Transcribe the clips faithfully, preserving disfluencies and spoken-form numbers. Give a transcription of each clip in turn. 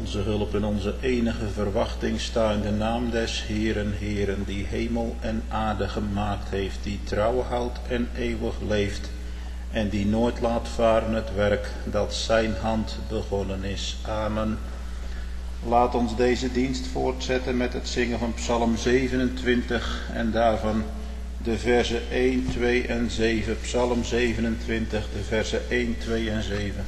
onze hulp en onze enige verwachting sta in de naam des Heeren, Heeren, die hemel en aarde gemaakt heeft, die trouw houdt en eeuwig leeft, en die nooit laat varen het werk dat zijn hand begonnen is. Amen. Laat ons deze dienst voortzetten met het zingen van Psalm zevenentwintig en daarvan de versen één, twee en zeven. Psalm zevenentwintig, de versen één, twee en zeven.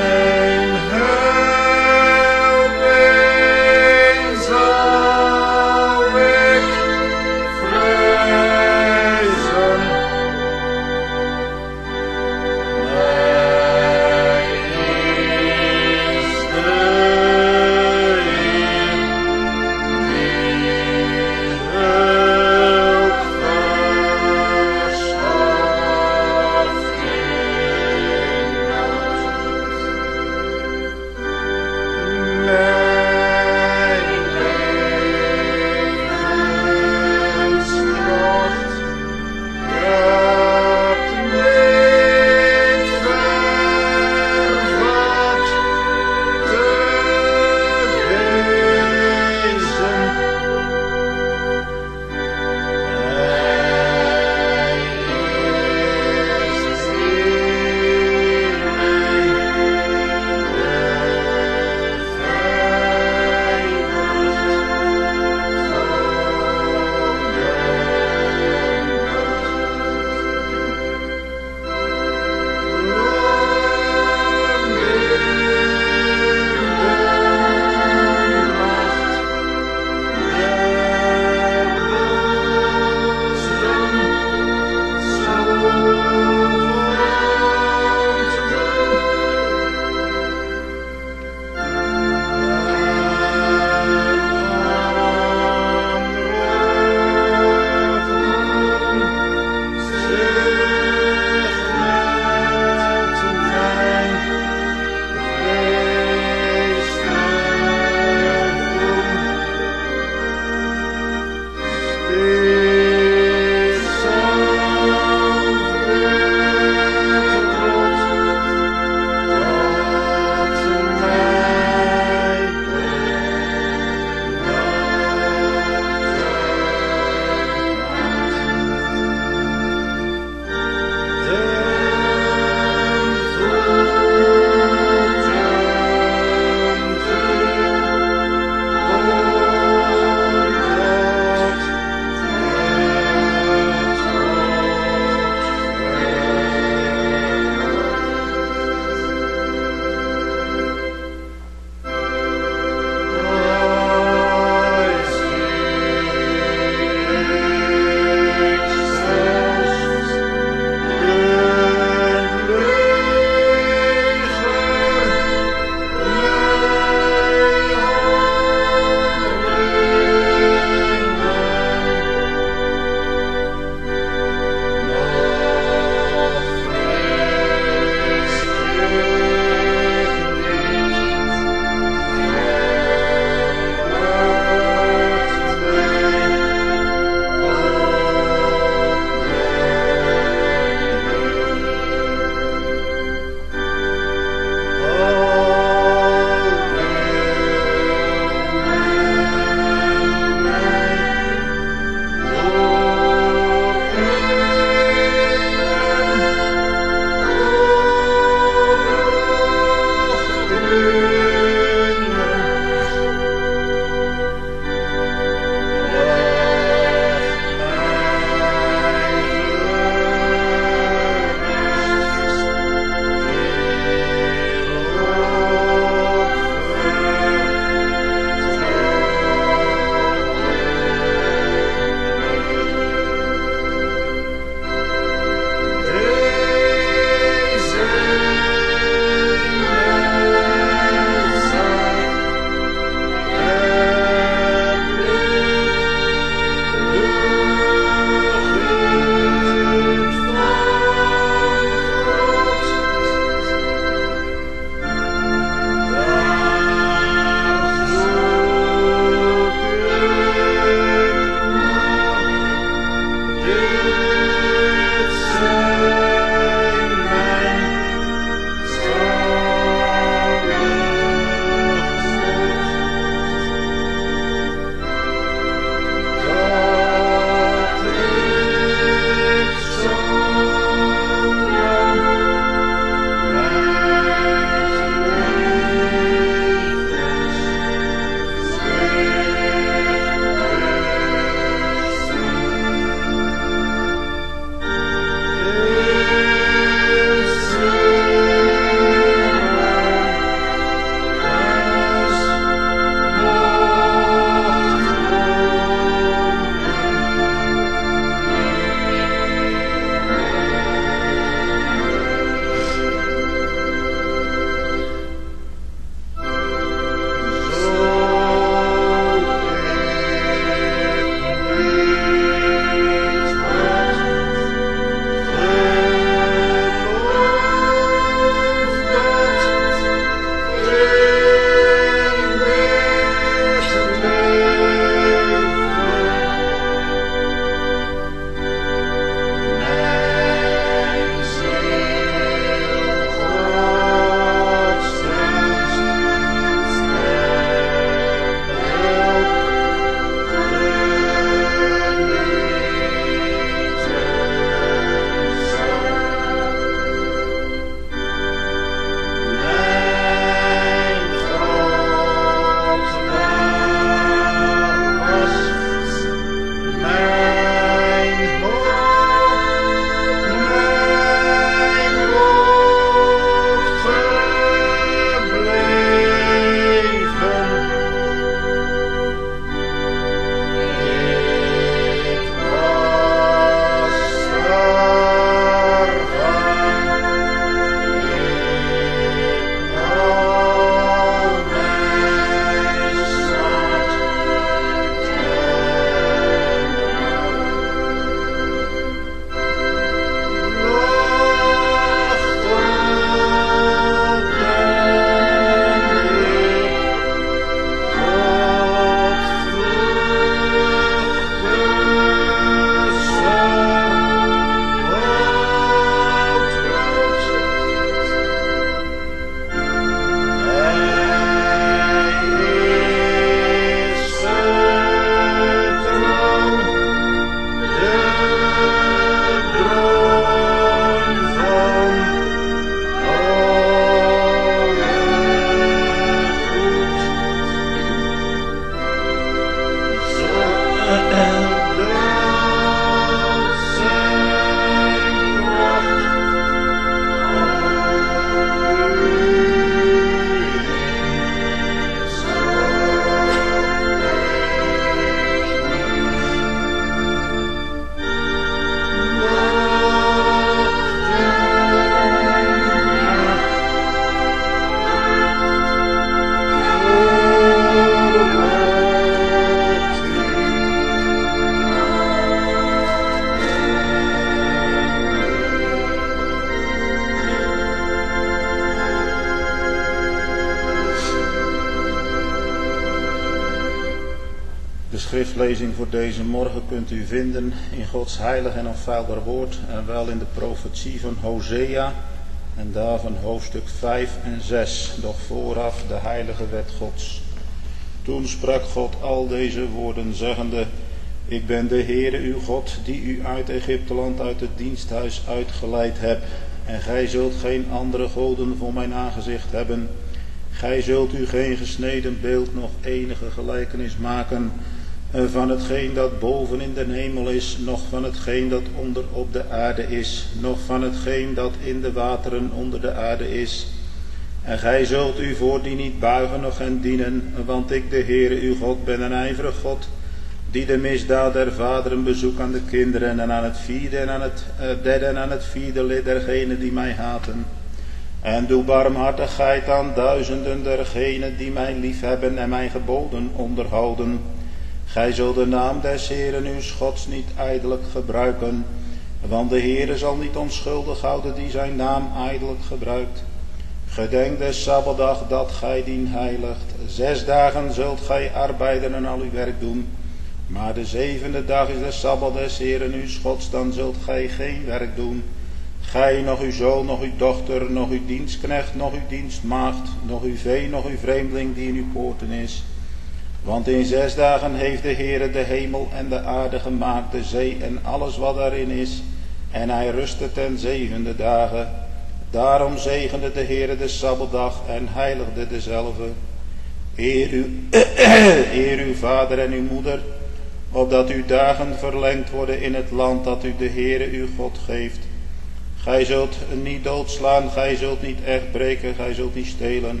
De schriftlezing voor deze morgen kunt u vinden in Gods heilig en onfeilbaar woord en wel in de profetie van Hosea en daarvan hoofdstuk vijf en zes, doch vooraf de heilige wet Gods. Toen sprak God al deze woorden zeggende: Ik ben de Heere uw God, die u uit Egypteland uit het diensthuis uitgeleid heb. En gij zult geen andere goden voor mijn aangezicht hebben. Gij zult u geen gesneden beeld noch enige gelijkenis maken van hetgeen dat boven in de hemel is, noch van hetgeen dat onder op de aarde is, noch van hetgeen dat in de wateren onder de aarde is. En gij zult u voor die niet buigen noch hen dienen, want ik, de Heere uw God, ben een ijverig God, die de misdaad der vaderen bezoekt aan de kinderen en aan het vierde en aan het uh, derde en aan het vierde lid dergenen die mij haten. En doe barmhartigheid aan duizenden dergenen die mij liefhebben en mijn geboden onderhouden. Gij zult de naam des Heeren uw Gods niet ijdelijk gebruiken, want de Heere zal niet onschuldig houden die zijn naam ijdelijk gebruikt. Gedenk des Sabbatdag dat gij dien heiligt. Zes dagen zult gij arbeiden en al uw werk doen. Maar de zevende dag is de Sabbat des Heeren uw Gods, dan zult gij geen werk doen. Gij, nog uw zoon, nog uw dochter, nog uw dienstknecht, nog uw dienstmaagd, nog uw vee, nog uw vreemdeling die in uw poorten is. Want in zes dagen heeft de Heere de hemel en de aarde gemaakt, de zee en alles wat daarin is. En hij rustte ten zevende dagen. Daarom zegende de Heere de Sabbatdag en heiligde dezelve. Eer uw, eer uw vader en uw moeder, opdat uw dagen verlengd worden in het land dat u de Heere uw God geeft. Gij zult niet doodslaan, gij zult niet echt breken, gij zult niet stelen.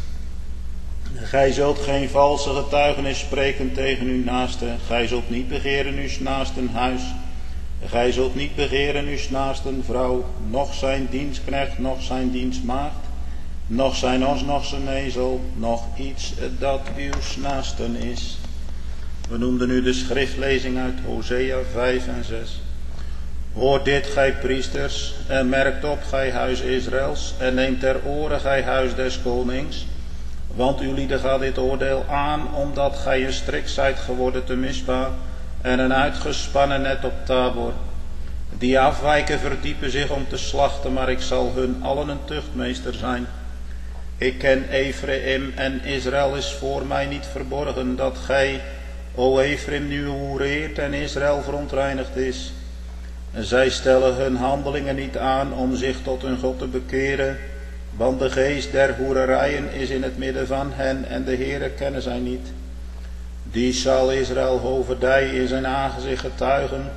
Gij zult geen valse getuigenis spreken tegen uw naaste. Gij zult niet begeren uw naasten huis. Gij zult niet begeren uw naasten vrouw, noch zijn dienstknecht, noch zijn dienstmaagd, noch zijn os, noch zijn ezel, noch iets dat uw naasten is. We noemden nu de schriftlezing uit Hosea vijf en zes. Hoort dit, gij priesters, en merkt op, gij huis Israëls, en neemt ter oren, gij huis des konings. Want uw lieden gaat dit oordeel aan, omdat gij een strik zijt geworden te Mispa, en een uitgespannen net op Tabor. Die afwijken verdiepen zich om te slachten, maar ik zal hun allen een tuchtmeester zijn. Ik ken Ephraim en Israël is voor mij niet verborgen, dat gij, o Ephraim, nu hoereert en Israël verontreinigd is. Zij stellen hun handelingen niet aan om zich tot hun God te bekeren, want de geest der hoererijen is in het midden van hen en de Heere kennen zij niet. Die zal Israël hoverdij in zijn aangezicht getuigen.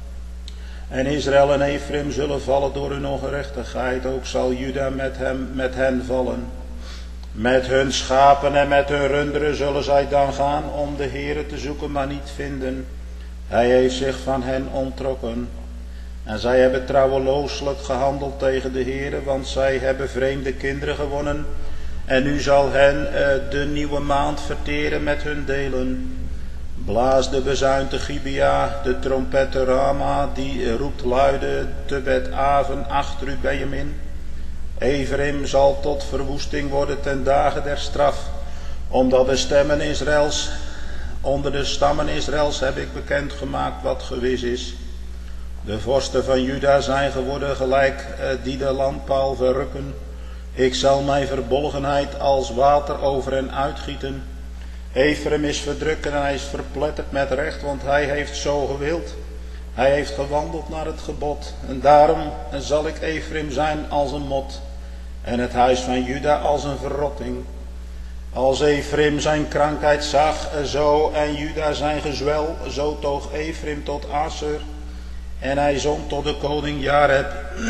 En Israël en Ephraim zullen vallen door hun ongerechtigheid, ook zal Juda met, hem, met hen vallen. Met hun schapen en met hun runderen zullen zij dan gaan om de Heere te zoeken, maar niet vinden. Hij heeft zich van hen onttrokken. En zij hebben trouwelooselijk gehandeld tegen de Heere, want zij hebben vreemde kinderen gewonnen. En nu zal hen uh, de nieuwe maand verteren met hun delen. Blaas de bezuin te Gibea, de trompet te Rama, die roept luide te Bet-aven achter u Benjamin. Ephraim zal tot verwoesting worden ten dagen der straf, omdat de stemmen Israëls, onder de stammen Israëls heb ik bekendgemaakt wat gewis is. De vorsten van Juda zijn geworden gelijk uh, die de landpaal verrukken. Ik zal mijn verbolgenheid als water over hen uitgieten. Ephraim is verdrukt en hij is verpletterd met recht, want hij heeft zo gewild. Hij heeft gewandeld naar het gebod. En daarom zal ik Ephraim zijn als een mot, en het huis van Juda als een verrotting. Als Ephraim zijn krankheid zag, zo en Juda zijn gezwel, zo toog Ephraim tot Asser. En hij zond tot de koning Jareb.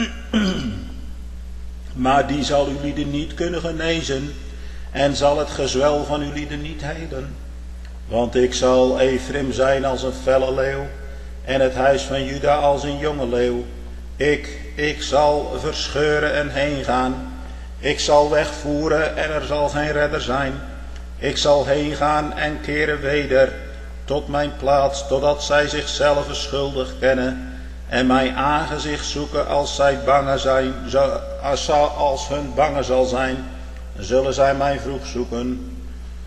Maar die zal uw lieden niet kunnen genezen, en zal het gezwel van uw lieden niet helen. Want ik zal Ephraim zijn als een felle leeuw, en het huis van Juda als een jonge leeuw. Ik, ik zal verscheuren en heen gaan. Ik zal wegvoeren en er zal geen redder zijn. Ik zal heen gaan en keren weder tot mijn plaats, totdat zij zichzelf schuldig kennen en mijn aangezicht zoeken als zij bange zijn, als, als hun bange zal zijn, zullen zij mij vroeg zoeken.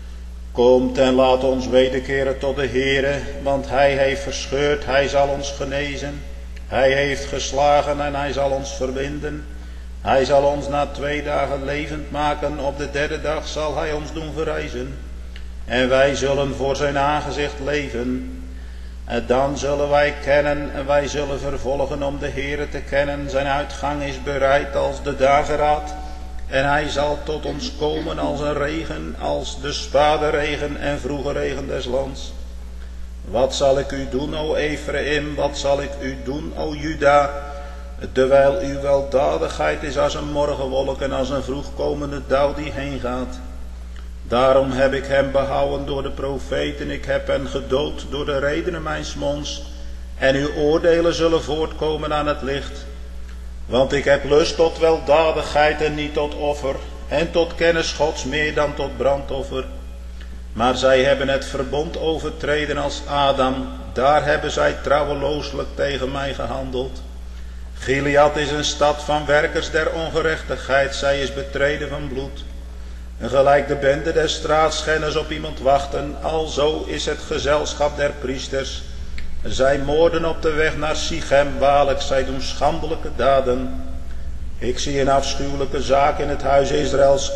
Komt en laat ons wederkeren tot de Heere, want hij heeft verscheurd, hij zal ons genezen. Hij heeft geslagen en hij zal ons verbinden. Hij zal ons na twee dagen levend maken, op de derde dag zal hij ons doen verrijzen. En wij zullen voor zijn aangezicht leven. En dan zullen wij kennen en wij zullen vervolgen om de Heere te kennen. Zijn uitgang is bereid als de dageraad. En hij zal tot ons komen als een regen, als de spaderegen en vroege regen des lands. Wat zal ik u doen, o Ephraim, wat zal ik u doen, o Juda? Terwijl uw weldadigheid is als een morgenwolk en als een vroegkomende dauw die heen gaat. Daarom heb ik hem behouden door de profeten, ik heb hen gedood door de redenen mijns monds. En uw oordelen zullen voortkomen aan het licht. Want ik heb lust tot weldadigheid en niet tot offer, en tot kennis Gods meer dan tot brandoffer. Maar zij hebben het verbond overtreden als Adam, daar hebben zij trouwelooselijk tegen mij gehandeld. Gilead is een stad van werkers der ongerechtigheid, zij is betreden van bloed. En gelijk de bende des straatschenners op iemand wachten, alzo is het gezelschap der priesters. Zij moorden op de weg naar Sichem, waarlijk zij doen schandelijke daden. Ik zie een afschuwelijke zaak in het huis Israëls.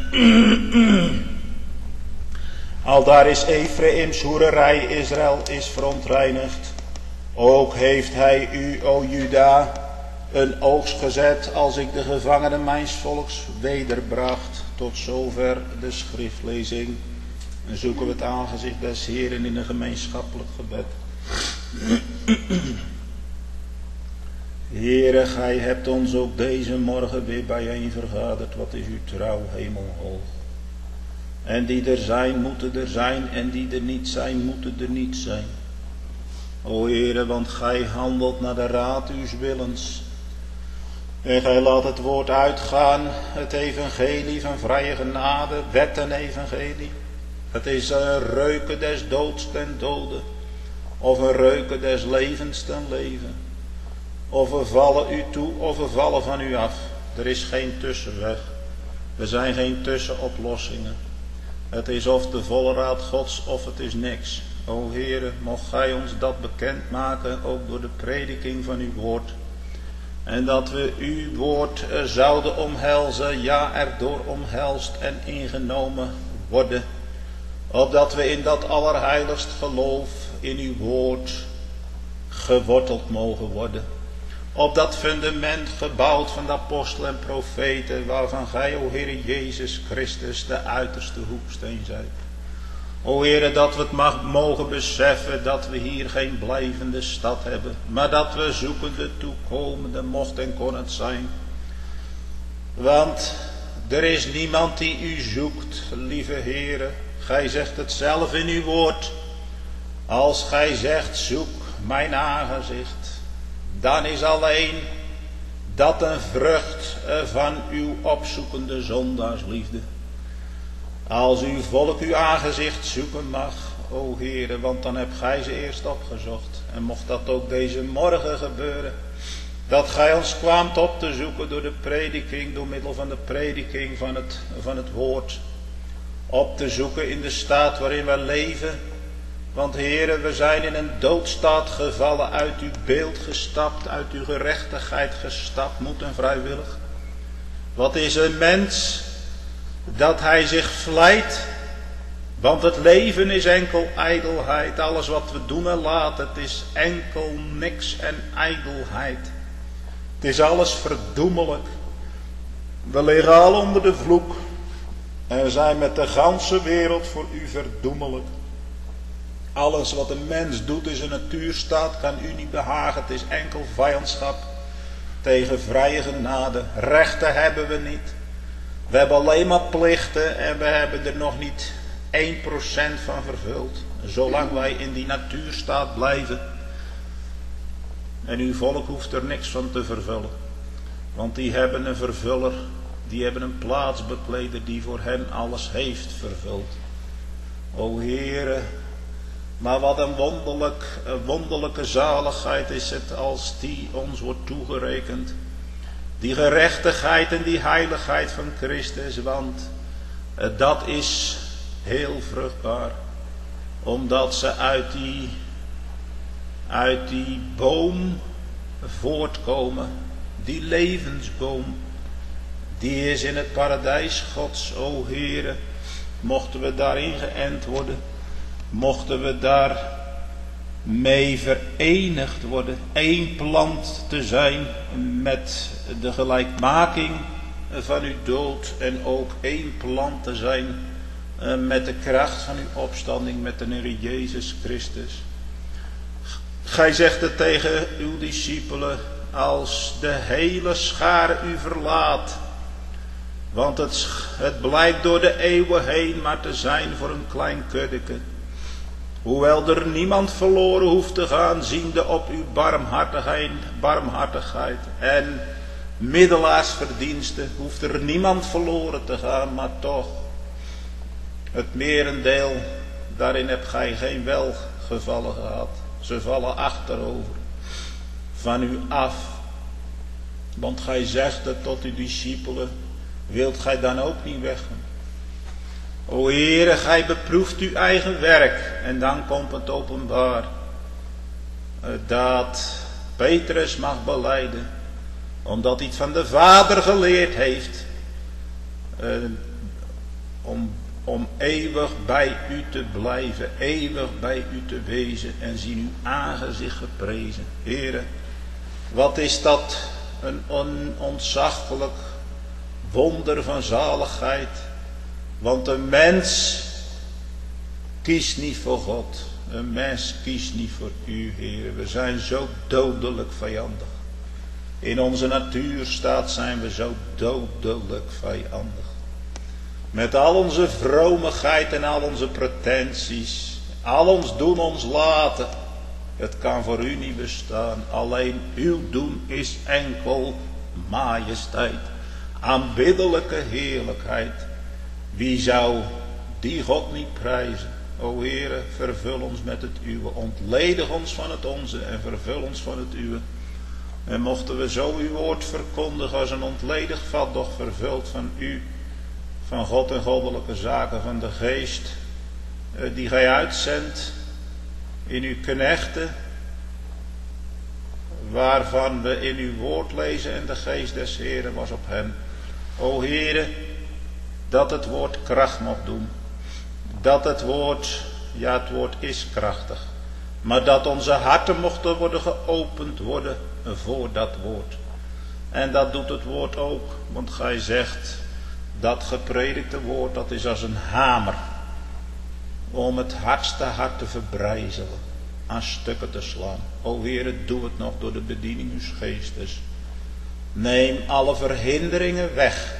Aldaar is Ephraïms hoererij, Israël is verontreinigd. Ook heeft hij u, o Juda, een oogst gezet als ik de gevangenen mijns volks wederbracht. Tot zover de schriftlezing. En zoeken we het aangezicht des Heeren in een gemeenschappelijk gebed. Heere, gij hebt ons ook deze morgen weer bijeen vergaderd. Wat is uw trouw hemelhoog. En die er zijn, moeten er zijn. En die er niet zijn, moeten er niet zijn. O Heere, want gij handelt naar de raad uws willens. En gij laat het woord uitgaan, het evangelie van vrije genade, wet en evangelie. Het is een reuken des doods ten dode, of een reuken des levens ten leven. Of we vallen u toe, of we vallen van u af. Er is geen tussenweg. Er zijn geen tussenoplossingen. Het is of de volle raad Gods, of het is niks. O Heere, mocht gij ons dat bekendmaken, ook door de prediking van uw woord. En dat we uw woord zouden omhelzen, ja erdoor omhelst en ingenomen worden. Opdat we in dat allerheiligst geloof in uw woord geworteld mogen worden. Op dat fundament gebouwd van de apostelen en profeten, waarvan gij, o Heere Jezus Christus, de uiterste hoeksteen zijt. O Heere, dat we het mag mogen beseffen dat we hier geen blijvende stad hebben, maar dat we zoekende toekomende mocht en kon het zijn. Want er is niemand die u zoekt, lieve Heere. Gij zegt het zelf in uw woord. Als gij zegt, zoek mijn aangezicht, dan is alleen dat een vrucht van uw opzoekende zondaarsliefde. Als uw volk uw aangezicht zoeken mag, o Heere, want dan hebt gij ze eerst opgezocht. En mocht dat ook deze morgen gebeuren, dat gij ons kwaamt op te zoeken door de prediking, door middel van de prediking van het, van het woord. Op te zoeken in de staat waarin wij leven. Want Heere, we zijn in een doodstaat gevallen, uit uw beeld gestapt, uit uw gerechtigheid gestapt, moet en vrijwillig. Wat is een mens dat hij zich vlijt, want het leven is enkel ijdelheid. Alles wat we doen en laten, het is enkel niks en ijdelheid. Het is alles verdoemelijk. We liggen al onder de vloek en we zijn met de ganse wereld voor u verdoemelijk. Alles wat een mens doet in zijn natuurstaat kan u niet behagen. Het is enkel vijandschap tegen vrije genade. Rechten hebben we niet. We hebben alleen maar plichten en we hebben er nog niet één procent van vervuld. Zolang wij in die natuurstaat blijven. En uw volk hoeft er niks van te vervullen. Want die hebben een vervuller. Die hebben een plaatsbekleder die voor hen alles heeft vervuld. O Heere, maar wat een, wonderlijk, een wonderlijke zaligheid is het als die ons wordt toegerekend. Die gerechtigheid en die heiligheid van Christus, want dat is heel vruchtbaar. Omdat ze uit die, uit die boom voortkomen. Die levensboom. Die is in het paradijs Gods, o Heere. Mochten we daarin geënt worden. Mochten we daar mee verenigd worden. Eén plant te zijn met de gelijkmaking van uw dood. En ook één plant te zijn met de kracht van uw opstanding met de Heer Jezus Christus. Gij zegt het tegen uw discipelen. Als de hele schare u verlaat. Want het, het blijkt door de eeuwen heen maar te zijn voor een klein kuddeke. Hoewel er niemand verloren hoeft te gaan, ziende op uw barmhartigheid, barmhartigheid en middelaarsverdiensten, hoeft er niemand verloren te gaan, maar toch, het merendeel, daarin hebt gij geen welgevallen gehad. Ze vallen achterover, van u af. Want gij zegt het tot uw discipelen, wilt gij dan ook niet weggaan? O Heere, gij beproeft uw eigen werk. En dan komt het openbaar. Dat Petrus mag belijden. Omdat hij het van de Vader geleerd heeft. Om, om eeuwig bij u te blijven. Eeuwig bij u te wezen. En zien uw aangezicht geprezen. Heere, wat is dat een on, ontzaglijk wonder van zaligheid. Want een mens kiest niet voor God. Een mens kiest niet voor u, Heer. We zijn zo dodelijk vijandig. In onze natuurstaat zijn we zo dodelijk vijandig. Met al onze vromigheid en al onze pretenties. Al ons doen, ons laten. Het kan voor u niet bestaan. Alleen uw doen is enkel majesteit. Aanbiddelijke heerlijkheid. Wie zou die God niet prijzen? O Heere, vervul ons met het uwe. Ontledig ons van het onze en vervul ons van het uwe. En mochten we zo uw woord verkondigen als een ontledigd vat, doch vervuld van u, van God en goddelijke zaken, van de geest die gij uitzendt in uw knechten, waarvan we in uw woord lezen en de geest des Heeren was op hen. O Heere, dat het woord kracht mocht doen. Dat het woord, ja het woord is krachtig. Maar dat onze harten mochten worden geopend worden voor dat woord. En dat doet het woord ook. Want gij zegt, dat gepredikte woord, dat is als een hamer. Om het hardste hart te verbrijzelen. Aan stukken te slaan. O Heere, doe het nog door de bediening uws geestes. Neem alle verhinderingen weg.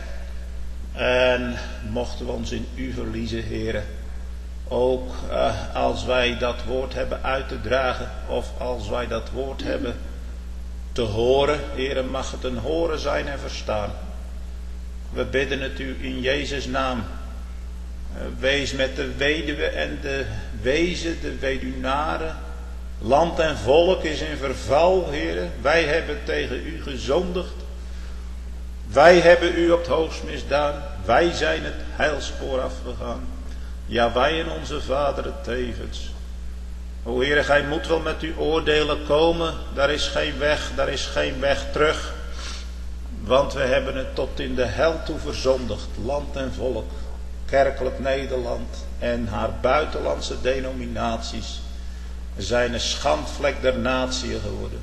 En mochten we ons in u verliezen, Heere. Ook uh, als wij dat woord hebben uit te dragen. Of als wij dat woord hebben te horen. Heere, mag het een horen zijn en verstaan. We bidden het u in Jezus' naam. Uh, wees met de weduwe en de wezen, de weduwnaren. Land en volk is in verval, Heere. Wij hebben tegen u gezondigd. Wij hebben u op het hoogst misdaan. Wij zijn het heilspoor afgegaan. Ja, wij en onze vaderen tevens. O Heere, gij moet wel met uw oordelen komen. Daar is geen weg, daar is geen weg terug. Want we hebben het tot in de hel toe verzondigd. Land en volk. Kerkelijk Nederland en haar buitenlandse denominaties zijn een schandvlek der natie geworden.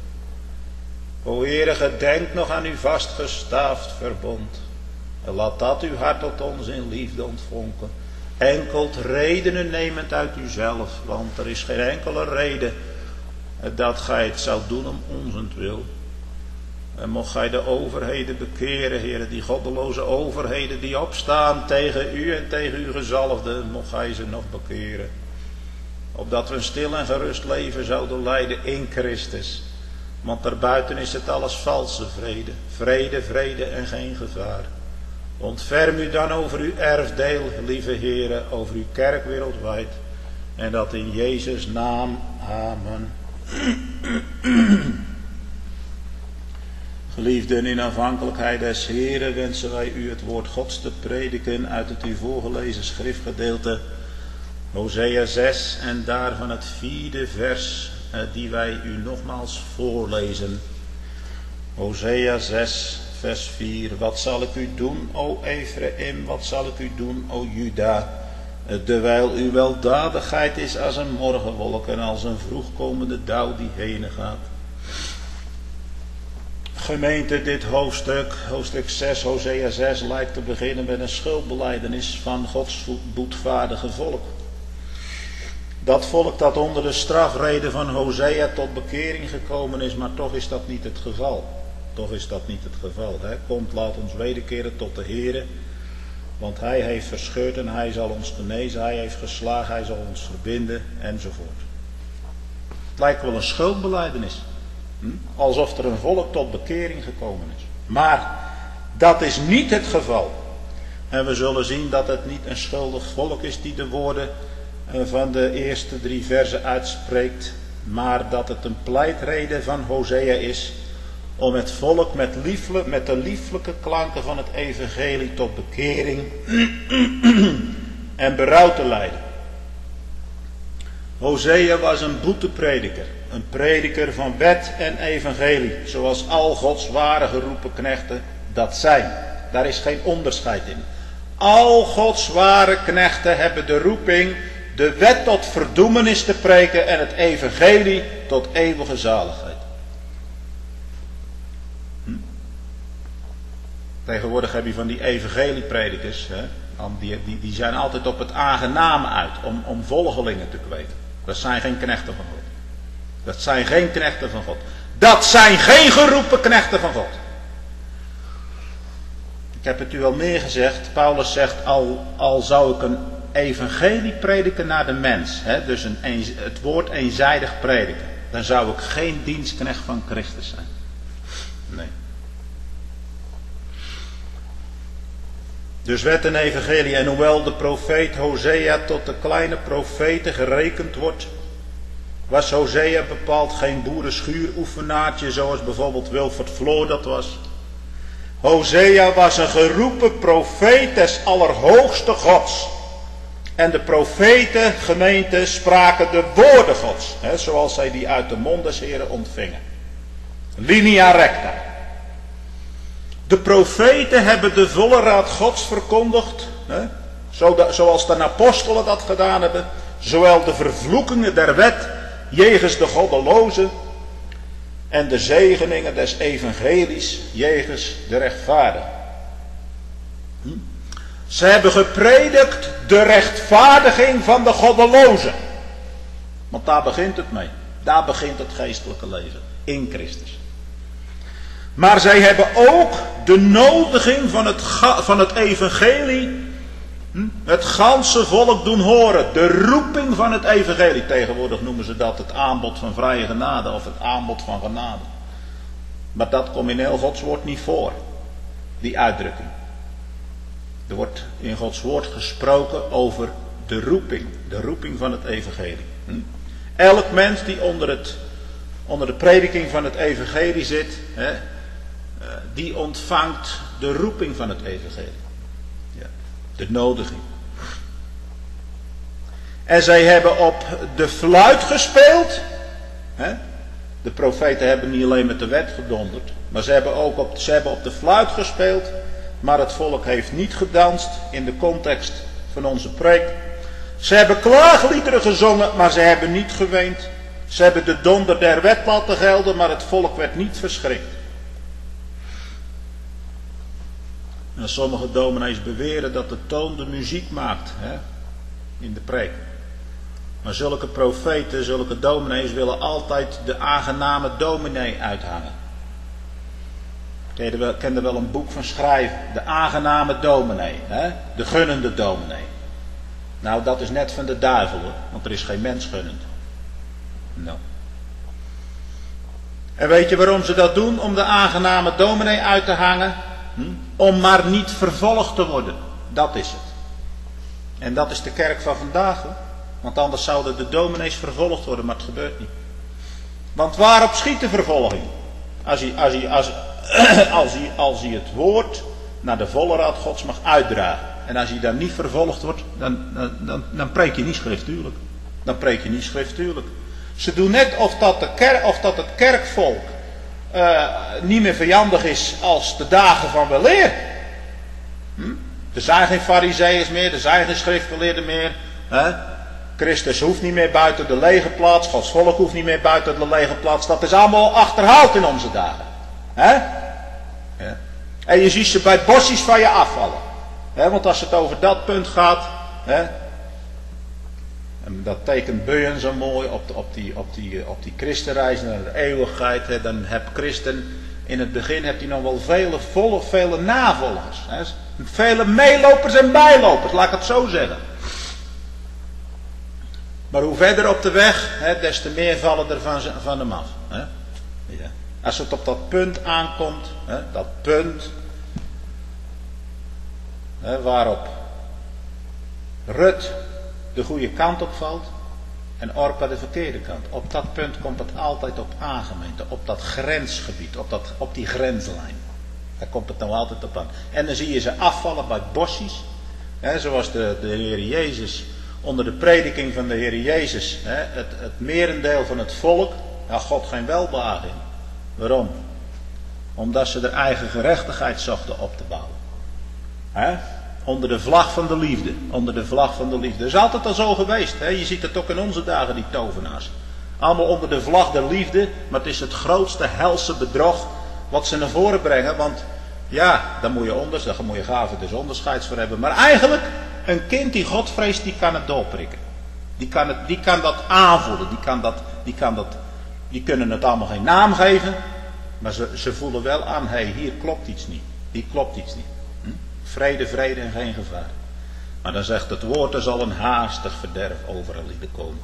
O Heere, gedenk nog aan uw vastgestaafd verbond. En laat dat uw hart tot ons in liefde ontvonken. Enkelt redenen nemend uit uzelf. Want er is geen enkele reden dat gij het zou doen om onzentwil. En mocht gij de overheden bekeren, Heere, die goddeloze overheden die opstaan tegen u en tegen uw gezalfden, mocht gij ze nog bekeren. Opdat we een stil en gerust leven zouden leiden in Christus. Want daarbuiten is het alles valse vrede. Vrede, vrede en geen gevaar. Ontferm u dan over uw erfdeel, lieve Heere, over uw kerk wereldwijd. En dat in Jezus' naam. Amen. Geliefden, in afhankelijkheid des Heeren wensen wij u het woord Gods te prediken uit het u voorgelezen schriftgedeelte Hosea zes en daarvan het vierde vers eh, die wij u nogmaals voorlezen. Hosea zes vers vier. Wat zal ik u doen, o Ephraim, wat zal ik u doen, o Juda? Terwijl uw weldadigheid is als een morgenwolk en als een vroegkomende dauw die heen gaat. Gemeente, dit hoofdstuk, hoofdstuk zes, Hosea zes, lijkt te beginnen met een schuldbelijdenis van Gods boetvaardige volk. Dat volk dat onder de strafrede van Hosea tot bekering gekomen is, maar toch is dat niet het geval. Toch is dat niet het geval. Hè? Komt, laat ons wederkeren tot de Heere, want Hij heeft verscheurd en Hij zal ons genezen, Hij heeft geslagen, Hij zal ons verbinden, enzovoort. Het lijkt wel een schuldbelijdenis. Hm? Alsof er een volk tot bekering gekomen is. Maar dat is niet het geval. En we zullen zien dat het niet een schuldig volk is die de woorden van de eerste drie verzen uitspreekt, maar dat het een pleitrede van Hosea is om het volk met, liefle, met de lieflijke klanken van het evangelie tot bekering en berouw te leiden. Hosea was een boeteprediker, een prediker van wet en evangelie, zoals al Gods ware geroepen knechten dat zijn. Daar is geen onderscheid in. Al Gods ware knechten hebben de roeping de wet tot verdoemenis te preken en het evangelie tot eeuwige zaligheid. Hm? Tegenwoordig heb je van die evangeliepredikers, hè? Die, die, die zijn altijd op het aangename uit om, om volgelingen te kweken. Dat zijn geen knechten van God. Dat zijn geen knechten van God. Dat zijn geen geroepen knechten van God. Ik heb het u al meer gezegd. Paulus zegt, al, al zou ik een evangelie prediken naar de mens. Hè, dus een, een, het woord eenzijdig prediken. Dan zou ik geen dienstknecht van Christus zijn. Nee. Dus wet en evangelie. En hoewel de profeet Hosea tot de kleine profeten gerekend wordt, was Hosea bepaald geen boerenschuuroefenaartje zoals bijvoorbeeld Wilfert Floor dat was. Hosea was een geroepen profeet des allerhoogste Gods. En de profeten, gemeente, spraken de woorden Gods, hè, zoals zij die uit de mond des Heren ontvingen. Linea recta. De profeten hebben de volle raad Gods verkondigd, hè, zoals de apostelen dat gedaan hebben, zowel de vervloekingen der wet jegens de goddelozen en de zegeningen des evangelies jegens de rechtvaardigen. Hm? Ze hebben gepredikt de rechtvaardiging van de goddelozen. Want daar begint het mee. Daar begint het geestelijke leven. In Christus. Maar zij hebben ook de nodiging van het, van het evangelie, het ganse volk doen horen. De roeping van het evangelie. Tegenwoordig noemen ze dat het aanbod van vrije genade of het aanbod van genade. Maar dat komt in heel Gods woord niet voor. Die uitdrukking. Er wordt in Gods woord gesproken over de roeping. De roeping van het evangelie. Elk mens die onder, het, onder de prediking van het evangelie zit, hè, die ontvangt de roeping van het evangelie. Ja, de nodiging. En zij hebben op de fluit gespeeld. Hè? De profeten hebben niet alleen met de wet gedonderd, maar ze hebben ook op, ze hebben op de fluit gespeeld. Maar het volk heeft niet gedanst in de context van onze preek. Ze hebben klaagliederen gezongen, maar ze hebben niet geweend. Ze hebben de donder der wet laten gelden, maar het volk werd niet verschrikt. En sommige dominees beweren dat de toon de muziek maakt, hè, in de preek. Maar zulke profeten, zulke dominees willen altijd de aangename dominee uithangen. Ik ken er wel een boek van schrijven. De aangename dominee. Hè? De gunnende dominee. Nou, dat is net van de duivel, hoor, want er is geen mens gunnend. Nou. En weet je waarom ze dat doen? Om de aangename dominee uit te hangen? Hm? Om maar niet vervolgd te worden. Dat is het. En dat is de kerk van vandaag, hoor. Want anders zouden de dominees vervolgd worden, maar het gebeurt niet. Want waarop schiet de vervolging? Als hij, als hij, als, als hij, als hij het woord naar de volle raad Gods mag uitdragen. En als je dan niet vervolgd wordt, dan, dan, dan, dan preek je niet schriftuurlijk. Dan preek je niet schriftuurlijk. Ze doen net of dat, de kerk, of dat het kerkvolk uh, niet meer vijandig is als de dagen van weleer. Hm? Er zijn geen farizeeërs meer, er zijn geen schriftgeleerden meer. Hè? Christus hoeft niet meer buiten de lege plaats, Gods volk hoeft niet meer buiten de lege plaats. Dat is allemaal achterhaald in onze dagen. Hè? Ja. En je ziet ze bij bosjes van je afvallen. Hè? Want als het over dat punt gaat, hè? En dat tekent Beuen zo mooi op, de, op, die, op, die, op die Christenreis naar de eeuwigheid. Hè? Dan heb Christen, in het begin heb hij nog wel vele, volle, vele navolgers. Hè? Vele meelopers en bijlopers, laat ik het zo zeggen. Maar hoe verder op de weg, hè, des te meer vallen er van, van hem af. Hè? Ja. Als het op dat punt aankomt, hè, dat punt hè, waarop Rut de goede kant op valt en Orpa de verkeerde kant. Op dat punt komt het altijd op aan, gemeente. Op dat grensgebied, op, dat, op die grenslijn. Daar komt het nou altijd op aan. En dan zie je ze afvallen bij bosjes. Hè, zoals de, de Heer Jezus, onder de prediking van de Heer Jezus, hè, het, het merendeel van het volk, had God geen welbehagen in. Waarom? Omdat ze er eigen gerechtigheid zochten op te bouwen. Hè? Onder de vlag van de liefde. Onder de vlag van de liefde. Dat is altijd al zo geweest. Hè? Je ziet het ook in onze dagen, die tovenaars. Allemaal onder de vlag der liefde. Maar het is het grootste helse bedrog wat ze naar voren brengen. Want ja, dan moet je onders, dan moet je gaven dus onderscheids voor hebben. Maar eigenlijk, een kind die God vreest, die kan het doorprikken. Die kan, het, die kan dat aanvoelen. Die, kan dat, die, kan dat, die kunnen het allemaal geen naam geven. Maar ze, ze voelen wel aan, hé, hey, hier klopt iets niet. Hier klopt iets niet. Hm? Vrede, vrede en geen gevaar. Maar dan zegt het woord, er zal een haastig verderf overal lieden komen.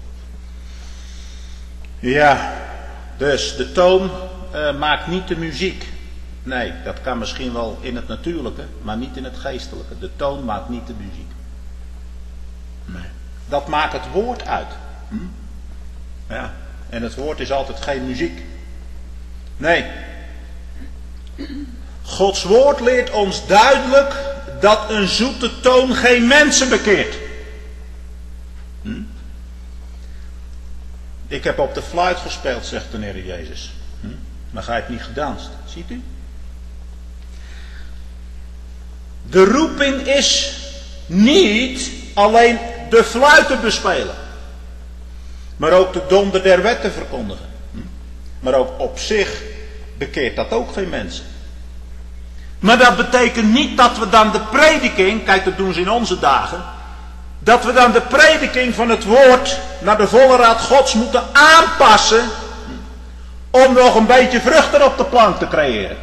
Ja, dus de toon uh, maakt niet de muziek. Nee, dat kan misschien wel in het natuurlijke, maar niet in het geestelijke. De toon maakt niet de muziek. Nee. Dat maakt het woord uit. Hm? Ja, en het woord is altijd geen muziek. Nee. Gods woord leert ons duidelijk dat een zoete toon geen mensen bekeert. Hm? Ik heb op de fluit gespeeld, zegt de Heer Jezus. Hm? Maar gij hebt niet gedanst. Ziet u? De roeping is niet alleen de fluit te bespelen. Maar ook de donder der wet te verkondigen. Hm? Maar ook op zich bekeert dat ook geen mensen. Maar dat betekent niet dat we dan de prediking, kijk dat doen ze in onze dagen, dat we dan de prediking van het woord naar de volle raad Gods moeten aanpassen om nog een beetje vruchten op de plank te creëren.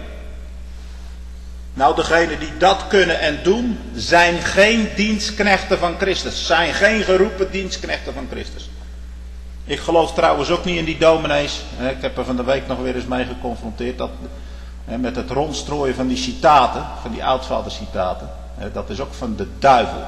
Nou, degenen die dat kunnen en doen, zijn geen dienstknechten van Christus. Zijn geen geroepen dienstknechten van Christus. Ik geloof trouwens ook niet in die dominees. Ik heb er van de week nog weer eens mee geconfronteerd. Dat, met het rondstrooien van die citaten, van die oudvadercitaten. Dat is ook van de duivel.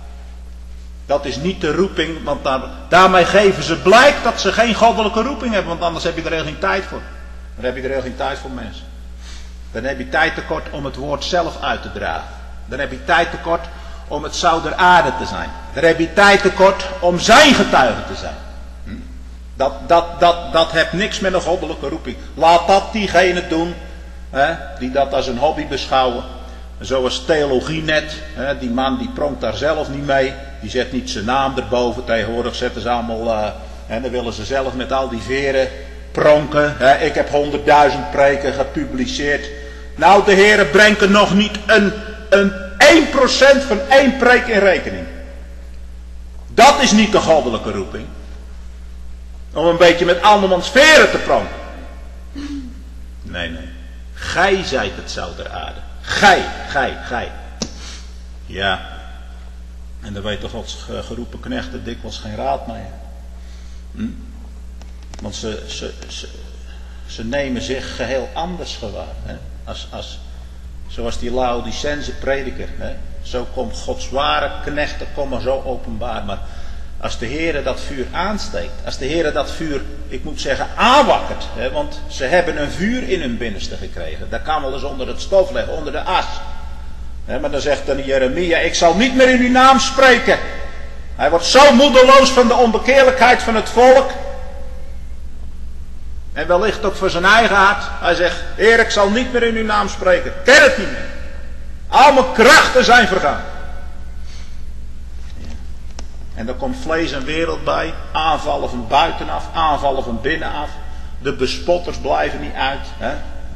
Dat is niet de roeping, want daar, daarmee geven ze blijk dat ze geen goddelijke roeping hebben. Want anders heb je er heel geen tijd voor. Dan heb je er heel geen tijd voor, mensen. Dan heb je tijd tekort om het woord zelf uit te dragen. Dan heb je tijd tekort om het zout der aarde te zijn. Dan heb je tijd tekort om zijn getuige te zijn. Dat, dat, dat, dat heeft niks met een goddelijke roeping. Laat dat diegene doen, hè, die dat als een hobby beschouwen. Zoals theologie net. Hè, die man die pronkt daar zelf niet mee. Die zet niet zijn naam erboven. Tegenwoordig zetten ze allemaal, uh, en dan willen ze zelf met al die veren pronken. Hè. Ik heb honderdduizend preken gepubliceerd. Nou, de Heere brengt er nog niet een, een één procent van één preek in rekening. Dat is niet de goddelijke roeping. Om een beetje met andermans veren te pronken. Nee, nee. Gij zijt het zout der aarde. Gij, gij, gij. Ja. En daar weten Gods geroepen knechten dikwijls geen raad mee. Hm? Want ze, ze, ze, ze nemen zich geheel anders gewaar. Hè? Als, als, zoals die Laodicense prediker. Hè? Zo komt Gods ware knechten komen zo openbaar. Maar als de Heere dat vuur aansteekt. Als de Heere dat vuur, ik moet zeggen, aanwakkert. Hè? Want ze hebben een vuur in hun binnenste gekregen. Dat kan wel eens onder het stof leggen, onder de as. He, maar dan zegt dan Jeremia, ik zal niet meer in uw naam spreken. Hij wordt zo moedeloos van de onbekeerlijkheid van het volk. En wellicht ook voor zijn eigen hart. Hij zegt, Heer, ik zal niet meer in uw naam spreken. Ik ken het niet meer. Al mijn krachten zijn vergaan. Ja. En dan komt vlees en wereld bij. Aanvallen van buitenaf, aanvallen van binnenaf. De bespotters blijven niet uit. Hè?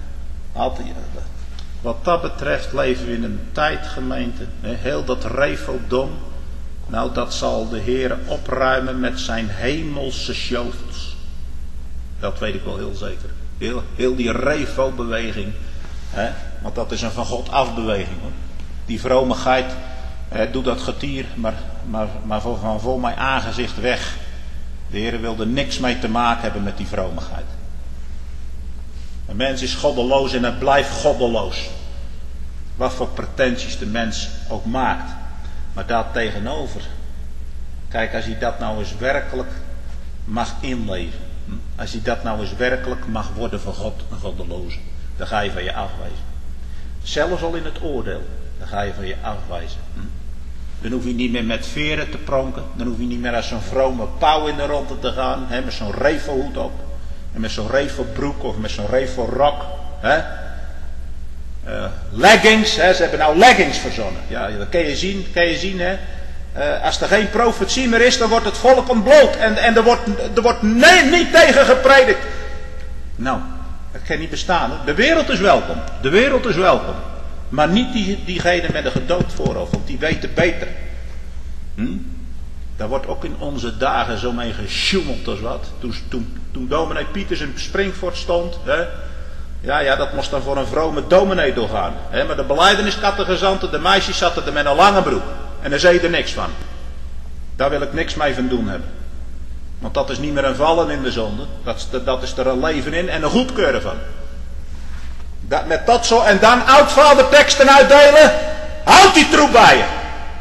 Wat dat betreft leven we in een tijdgemeente. Heel dat refeldom. Nou, dat zal de Heer opruimen met zijn hemelse shovels. Dat weet ik wel heel zeker. Heel, heel die revo-beweging. Hè? Want dat is een van God afbeweging. Hoor. Die vromigheid. Hè, doe dat getier. Maar, maar, maar voor, van voor mijn aangezicht weg. De Heer wil er niks mee te maken hebben met die vromigheid. Een mens is goddeloos en hij blijft goddeloos. Wat voor pretenties de mens ook maakt. Maar daar tegenover. Kijk, als hij dat nou eens werkelijk mag inleven. Als hij dat nou eens werkelijk mag worden voor God, een goddeloze. Dan ga je van je afwijzen. Zelfs al in het oordeel. Dan ga je van je afwijzen. Dan hoef je niet meer met veren te pronken. Dan hoef je niet meer als zo'n vrome pauw in de ronde te gaan. Hè, met zo'n revelhoed op. En met zo'n revelbroek of met zo'n revelrok. Hè. Uh, leggings, hè, ze hebben nou leggings verzonnen. Ja, dat kan je zien, kan je zien hè. Uh, als er geen profetie meer is, dan wordt het volk ontbloot. En, en er wordt, er wordt nee, niet tegen gepredikt. Nou, dat kan niet bestaan. Hè. De wereld is welkom. De wereld is welkom. Maar niet die, diegene met een gedood voorhoofd, want die weten beter. Hm? Daar wordt ook in onze dagen zo mee gesjoemeld als wat. Toen, toen, toen dominee Pieters in Springvoort stond. Hè. Ja, ja, dat moest dan voor een vrome dominee doorgaan. Hè. Maar de belijdenskattegezanten, de meisjes zaten er met een lange broek. En daar zei je er niks van. Daar wil ik niks mee van doen hebben. Want dat is niet meer een vallen in de zonde. Dat, dat is er een leven in en een goedkeuren van. Dat, met dat zo, en dan oudvaderteksten uitdelen. Houd die troep bij je.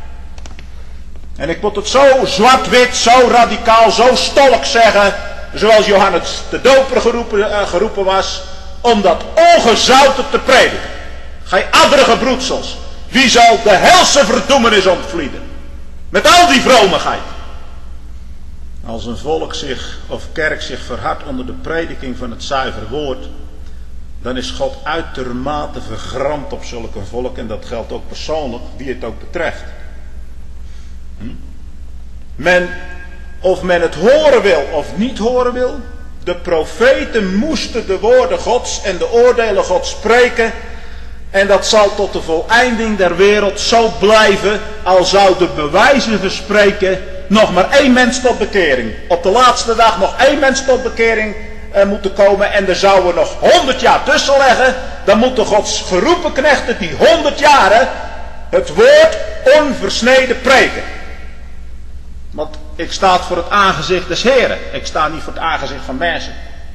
En ik moet het zo zwart-wit, zo radicaal, zo stolk zeggen. Zoals Johannes de Doper geroepen, uh, geroepen was. Om dat ongezouten te prediken. Gij adderige broedsels. Wie zal de helse verdoemenis ontvlieden? Met al die vromigheid. Als een volk zich of kerk zich verhardt onder de prediking van het zuiver woord. Dan is God uitermate vergramd op zulk een volk. En dat geldt ook persoonlijk, wie het ook betreft. Hm? Men, of men het horen wil of niet horen wil. De profeten moesten de woorden Gods en de oordelen Gods spreken. En dat zal tot de voleinding der wereld zo blijven. Al zou de bewijzen verspreken. Nog maar één mens tot bekering. Op de laatste dag nog één mens tot bekering uh, moeten komen. En er zouden nog honderd jaar tussen leggen. Dan moeten Gods geroepen knechten die honderd jaren het woord onversneden preken. Want ik sta voor het aangezicht des Heren. Ik sta niet voor het aangezicht van mensen.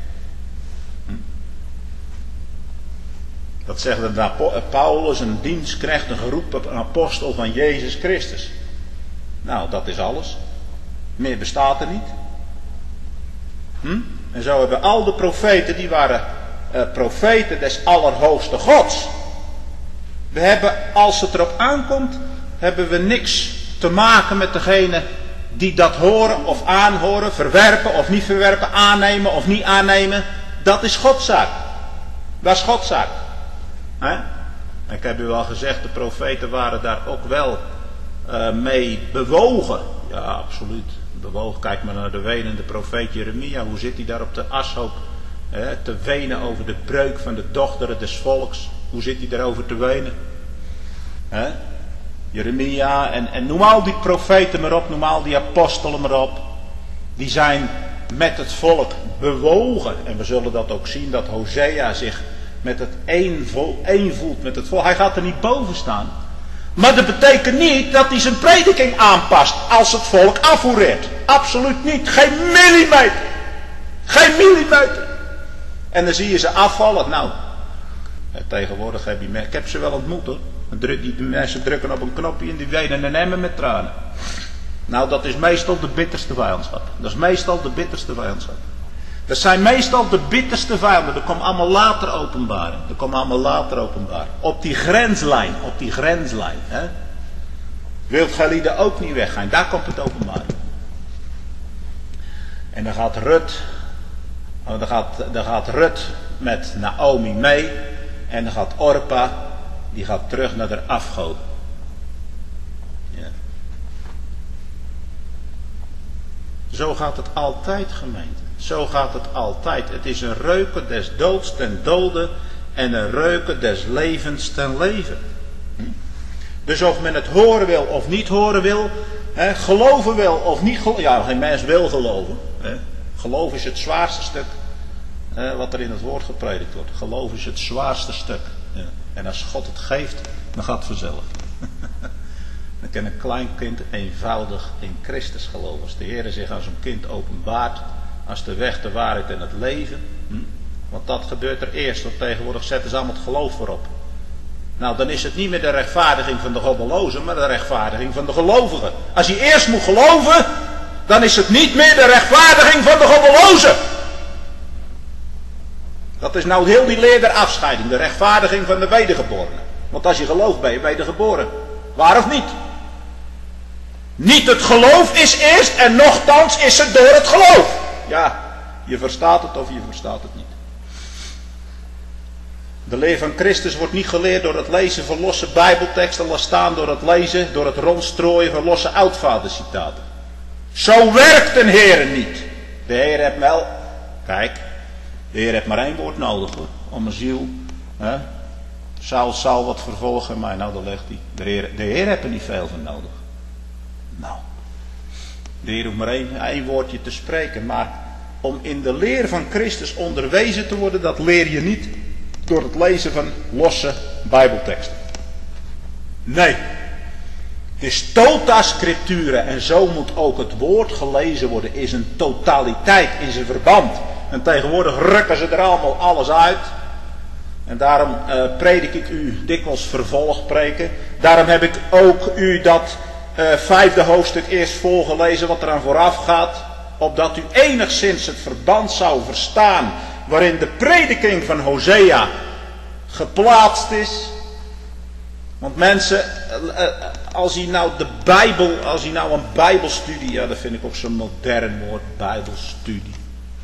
Dat zegt de Paulus, een dienstknecht, een geroepen apostel van Jezus Christus. Nou, dat is alles. Meer bestaat er niet. Hm? En zo hebben al de profeten, die waren uh, profeten des Allerhoogste Gods. We hebben, als het erop aankomt, hebben we niks te maken met degene die dat horen of aanhoren, verwerpen of niet verwerpen, aannemen of niet aannemen. Dat is Godszaak. Dat is Godszaak. He? Ik heb u al gezegd, de profeten waren daar ook wel uh, mee bewogen. Ja, absoluut. Bewogen. Kijk maar naar de wenende profeet Jeremia. Hoe zit hij daar op de ashoop? He? Te wenen over de breuk van de dochteren des volks. Hoe zit hij daarover te wenen? He? Jeremia en, en noem al die profeten maar op. Noem al die apostelen maar op. Die zijn met het volk bewogen. En we zullen dat ook zien, dat Hosea zich met het één, vol, één voelt met het volk. Hij gaat er niet boven staan. Maar dat betekent niet dat hij zijn prediking aanpast als het volk afvoereert. Absoluut niet. Geen millimeter. Geen millimeter. En dan zie je ze afvallen. Nou, tegenwoordig heb je... Ik heb ze wel ontmoet hoor. Die mensen drukken op een knopje en die wenen en emmen met tranen. Nou, dat is meestal de bitterste vijandschap. Dat is meestal de bitterste vijandschap. Dat zijn meestal de bitterste vijanden. Dat komt allemaal later openbaring. Dat komt allemaal later openbaring. Op die grenslijn. Op die grenslijn. Hè? Wilt gij lieden ook niet weggaan. Daar komt het openbaring. En dan gaat Rut. Oh, dan, gaat, dan gaat Rut met Naomi mee. En dan gaat Orpa. Die gaat terug naar de afgoden. Ja. Zo gaat het altijd, gemeente. Zo gaat het altijd. Het is een reuken des doods ten dode en een reuken des levens ten leven. Hm? Dus of men het horen wil of niet horen wil, hè, geloven wil of niet geloven. Ja, geen mens wil geloven. Hè. Geloof is het zwaarste stuk hè, wat er in het woord gepredikt wordt. Geloof is het zwaarste stuk. Ja. En als God het geeft, dan gaat het vanzelf. Dan kan een klein kind eenvoudig in Christus geloven. Als de Heer zich aan zo'n kind openbaart. Als de weg, de waarheid en het leven. Hm? Want dat gebeurt er eerst. Want tegenwoordig zetten ze allemaal het geloof voorop. Nou, dan is het niet meer de rechtvaardiging van de goddelozen. Maar de rechtvaardiging van de gelovigen. Als je eerst moet geloven. Dan is het niet meer de rechtvaardiging van de goddelozen. Dat is nou heel die leer der afscheiding. De rechtvaardiging van de wedergeborenen. Want als je gelooft ben je wedergeboren. Waar of niet? Niet het geloof is eerst en nochtans is het door het geloof. Ja, je verstaat het of je verstaat het niet. De leer van Christus wordt niet geleerd door het lezen van losse bijbelteksten, laat staan door het lezen, door het rondstrooien van losse oudvadercitaten. Zo werkt een Heer niet. De Heer heeft wel, kijk, de Heer heeft maar één woord nodig hoor, om een ziel, hè. Saul, Saul wat vervolgen, maar nou daar legt hij. De Heer, de Heer heeft er niet veel van nodig. Nou, de Heer hoeft maar één, één woordje te spreken, maar om in de leer van Christus onderwezen te worden, dat leer je niet door het lezen van losse bijbelteksten. Nee, het is tota scriptura en zo moet ook het woord gelezen worden, is een totaliteit, is een verband. En tegenwoordig rukken ze er allemaal alles uit. En daarom uh, predik ik u dikwijls vervolgpreken. Daarom heb ik ook u dat uh, vijfde hoofdstuk eerst voorgelezen wat eraan vooraf gaat. Opdat u enigszins het verband zou verstaan waarin de prediking van Hosea geplaatst is. Want mensen, uh, uh, als hij nou de Bijbel, als hij nou een Bijbelstudie, ja dat vind ik ook zo'n modern woord, Bijbelstudie.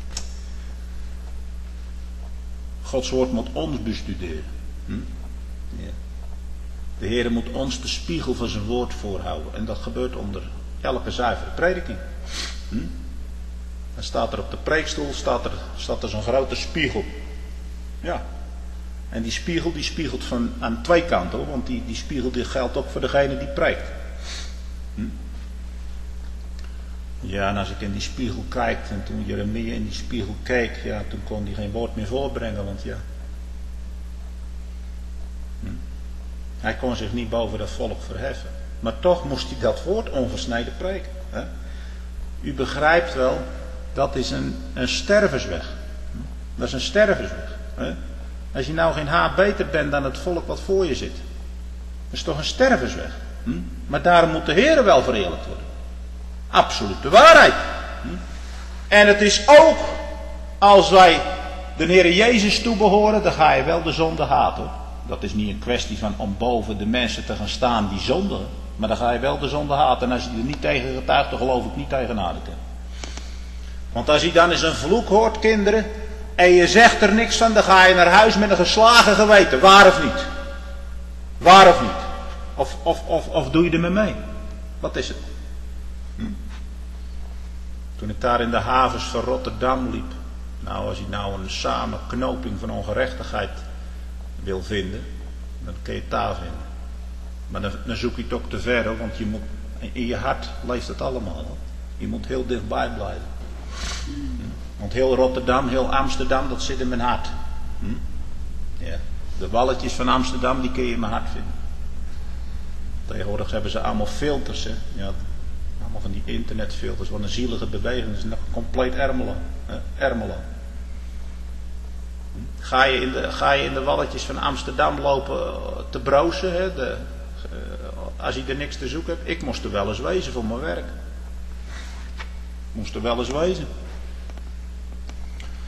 Gods woord moet ons bestuderen. Hm? Ja. De Heer moet ons de spiegel van zijn woord voorhouden. En dat gebeurt onder elke zuivere prediking. Hm? Dan staat er op de preekstoel staat er, staat er zo'n grote spiegel. Ja. En die spiegel die spiegelt van, aan twee kanten hoor. Want die, die spiegel die geldt ook voor degene die preekt. Hm? Ja, en als ik in die spiegel kijk, en toen Jeremia in die spiegel keek, ja, toen kon hij geen woord meer voorbrengen, want ja. Hm. Hij kon zich niet boven dat volk verheffen. Maar toch moest hij dat woord onversneden preken. Hè? U begrijpt wel, dat is een, een stervensweg. Hm. Dat is een stervensweg. Hè? Als je nou geen haar beter bent dan het volk wat voor je zit. Dat is toch een stervensweg. Hm. Maar daarom moet de Heer wel verheerlijkt worden. Absolute waarheid. En het is ook, als wij de Heer Jezus toebehoren, dan ga je wel de zonde haten. Dat is niet een kwestie van om boven de mensen te gaan staan die zondigen. Maar dan ga je wel de zonde haten. En als je er niet tegen getuigt, dan geloof ik niet tegen nadenken. Want als je dan eens een vloek hoort, kinderen, en je zegt er niks van, dan ga je naar huis met een geslagen geweten. Waar of niet? Waar of niet? Of, of, of, of doe je er mee mee? Wat is het? Hm? Toen ik daar in de havens van Rotterdam liep. Nou, als je nou een samenknoping van ongerechtigheid wil vinden, dan kun je het daar vinden. Maar dan, dan zoek je het ook te ver, hoor, want je moet, in je hart leeft het allemaal. Hoor. Je moet heel dichtbij blijven. Hm? Want heel Rotterdam, heel Amsterdam, dat zit in mijn hart. Hm? Ja. De walletjes van Amsterdam, die kun je in mijn hart vinden. Tegenwoordig hebben ze allemaal filters, hè. Ja, allemaal van die internetfilters, wat een zielige beweging, dat is nog compleet Ermelo. Ermelo. Ga je, in de, ga je in de walletjes van Amsterdam lopen te brozen, hè, de, uh, als je er niks te zoeken hebt. Ik moest er wel eens wezen voor mijn werk. Ik moest er wel eens wezen.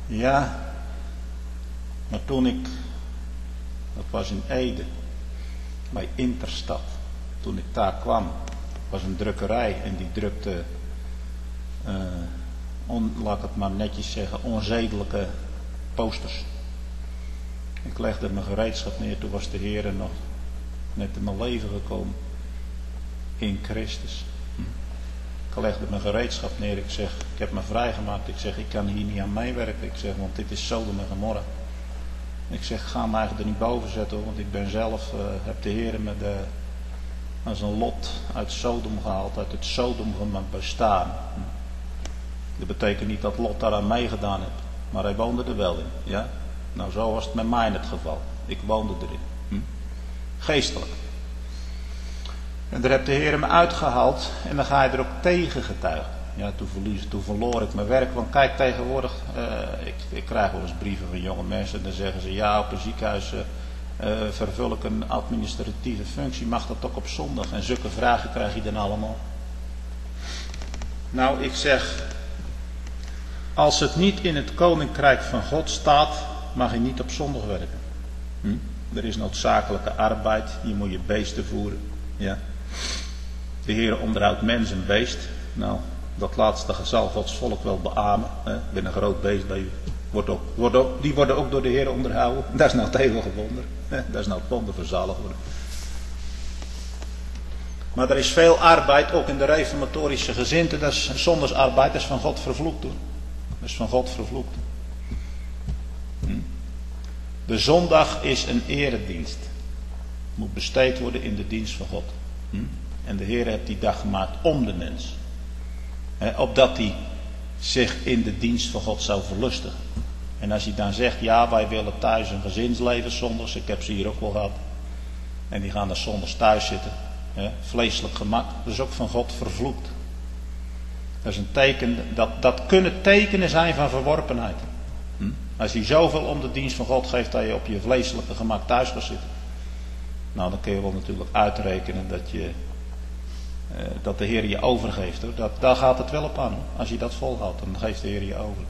Ja, maar toen ik, dat was in Ede, bij Interstad, toen ik daar kwam, was een drukkerij en die drukte, uh, on, laat ik het maar netjes zeggen, onzedelijke posters. Ik legde mijn gereedschap neer, toen was de Heer nog net in mijn leven gekomen, in Christus. Ik legde mijn gereedschap neer, ik zeg, ik heb me vrijgemaakt, ik zeg, ik kan hier niet aan meewerken, ik zeg, want dit is Sodom en Gomorra. Ik zeg, ga me eigenlijk er niet boven zetten hoor, want ik ben zelf, uh, heb de Heer me de, als een lot uit Sodom gehaald, uit het Sodom van mijn bestaan. Dat betekent niet dat Lot daaraan meegedaan heeft, maar hij woonde er wel in. Ja? Nou, zo was het met mij in het geval. Ik woonde erin. Hm? Geestelijk. En daar heb de Heer me uitgehaald en dan ga je er ook tegen getuigen. Ja, toen, verlies, toen verloor ik mijn werk, want kijk tegenwoordig, uh, ik, ik krijg wel eens brieven van jonge mensen en dan zeggen ze, ja, op een ziekenhuis uh, uh, vervul ik een administratieve functie, mag dat ook op zondag? En zulke vragen krijg je dan allemaal. Nou, ik zeg, als het niet in het koninkrijk van God staat, mag je niet op zondag werken. Hm? Er is noodzakelijke arbeid, je moet je beesten voeren. Ja. De Heer onderhoudt mens en beest. Nou, dat laatste zal Gods volk wel beamen. Hè? Ik ben een groot beest bij u. Wordt ook, wordt ook, die worden ook door de Heer onderhouden. Dat is nou het eeuwige wonder. Hè? Dat is nou het wonder van zalig worden. Maar er is veel arbeid, ook in de reformatorische gezinten. Dat is zondagsarbeid, dat is van God vervloekt hoor. Dat is van God vervloekt. Hm? De zondag is een eredienst. Moet besteed worden in de dienst van God. Hm? En de Heer heeft die dag gemaakt om de mens. He, opdat hij zich in de dienst van God zou verlustigen. En als hij dan zegt, ja, wij willen thuis een gezinsleven zondags. Ik heb ze hier ook wel gehad. En die gaan dan zondags thuis zitten. He, vleeselijk gemak. Dat is ook van God vervloekt. Dat is een teken, dat, dat kunnen tekenen zijn van verworpenheid. Hm? Als hij zoveel om de dienst van God geeft dat je op je vleeselijke gemak thuis gaat zitten. Nou, dan kun je wel natuurlijk uitrekenen dat, je, uh, dat de Heer je overgeeft. Hoor. Dat, daar gaat het wel op aan. Hoor. Als je dat volhoudt, dan geeft de Heer je over.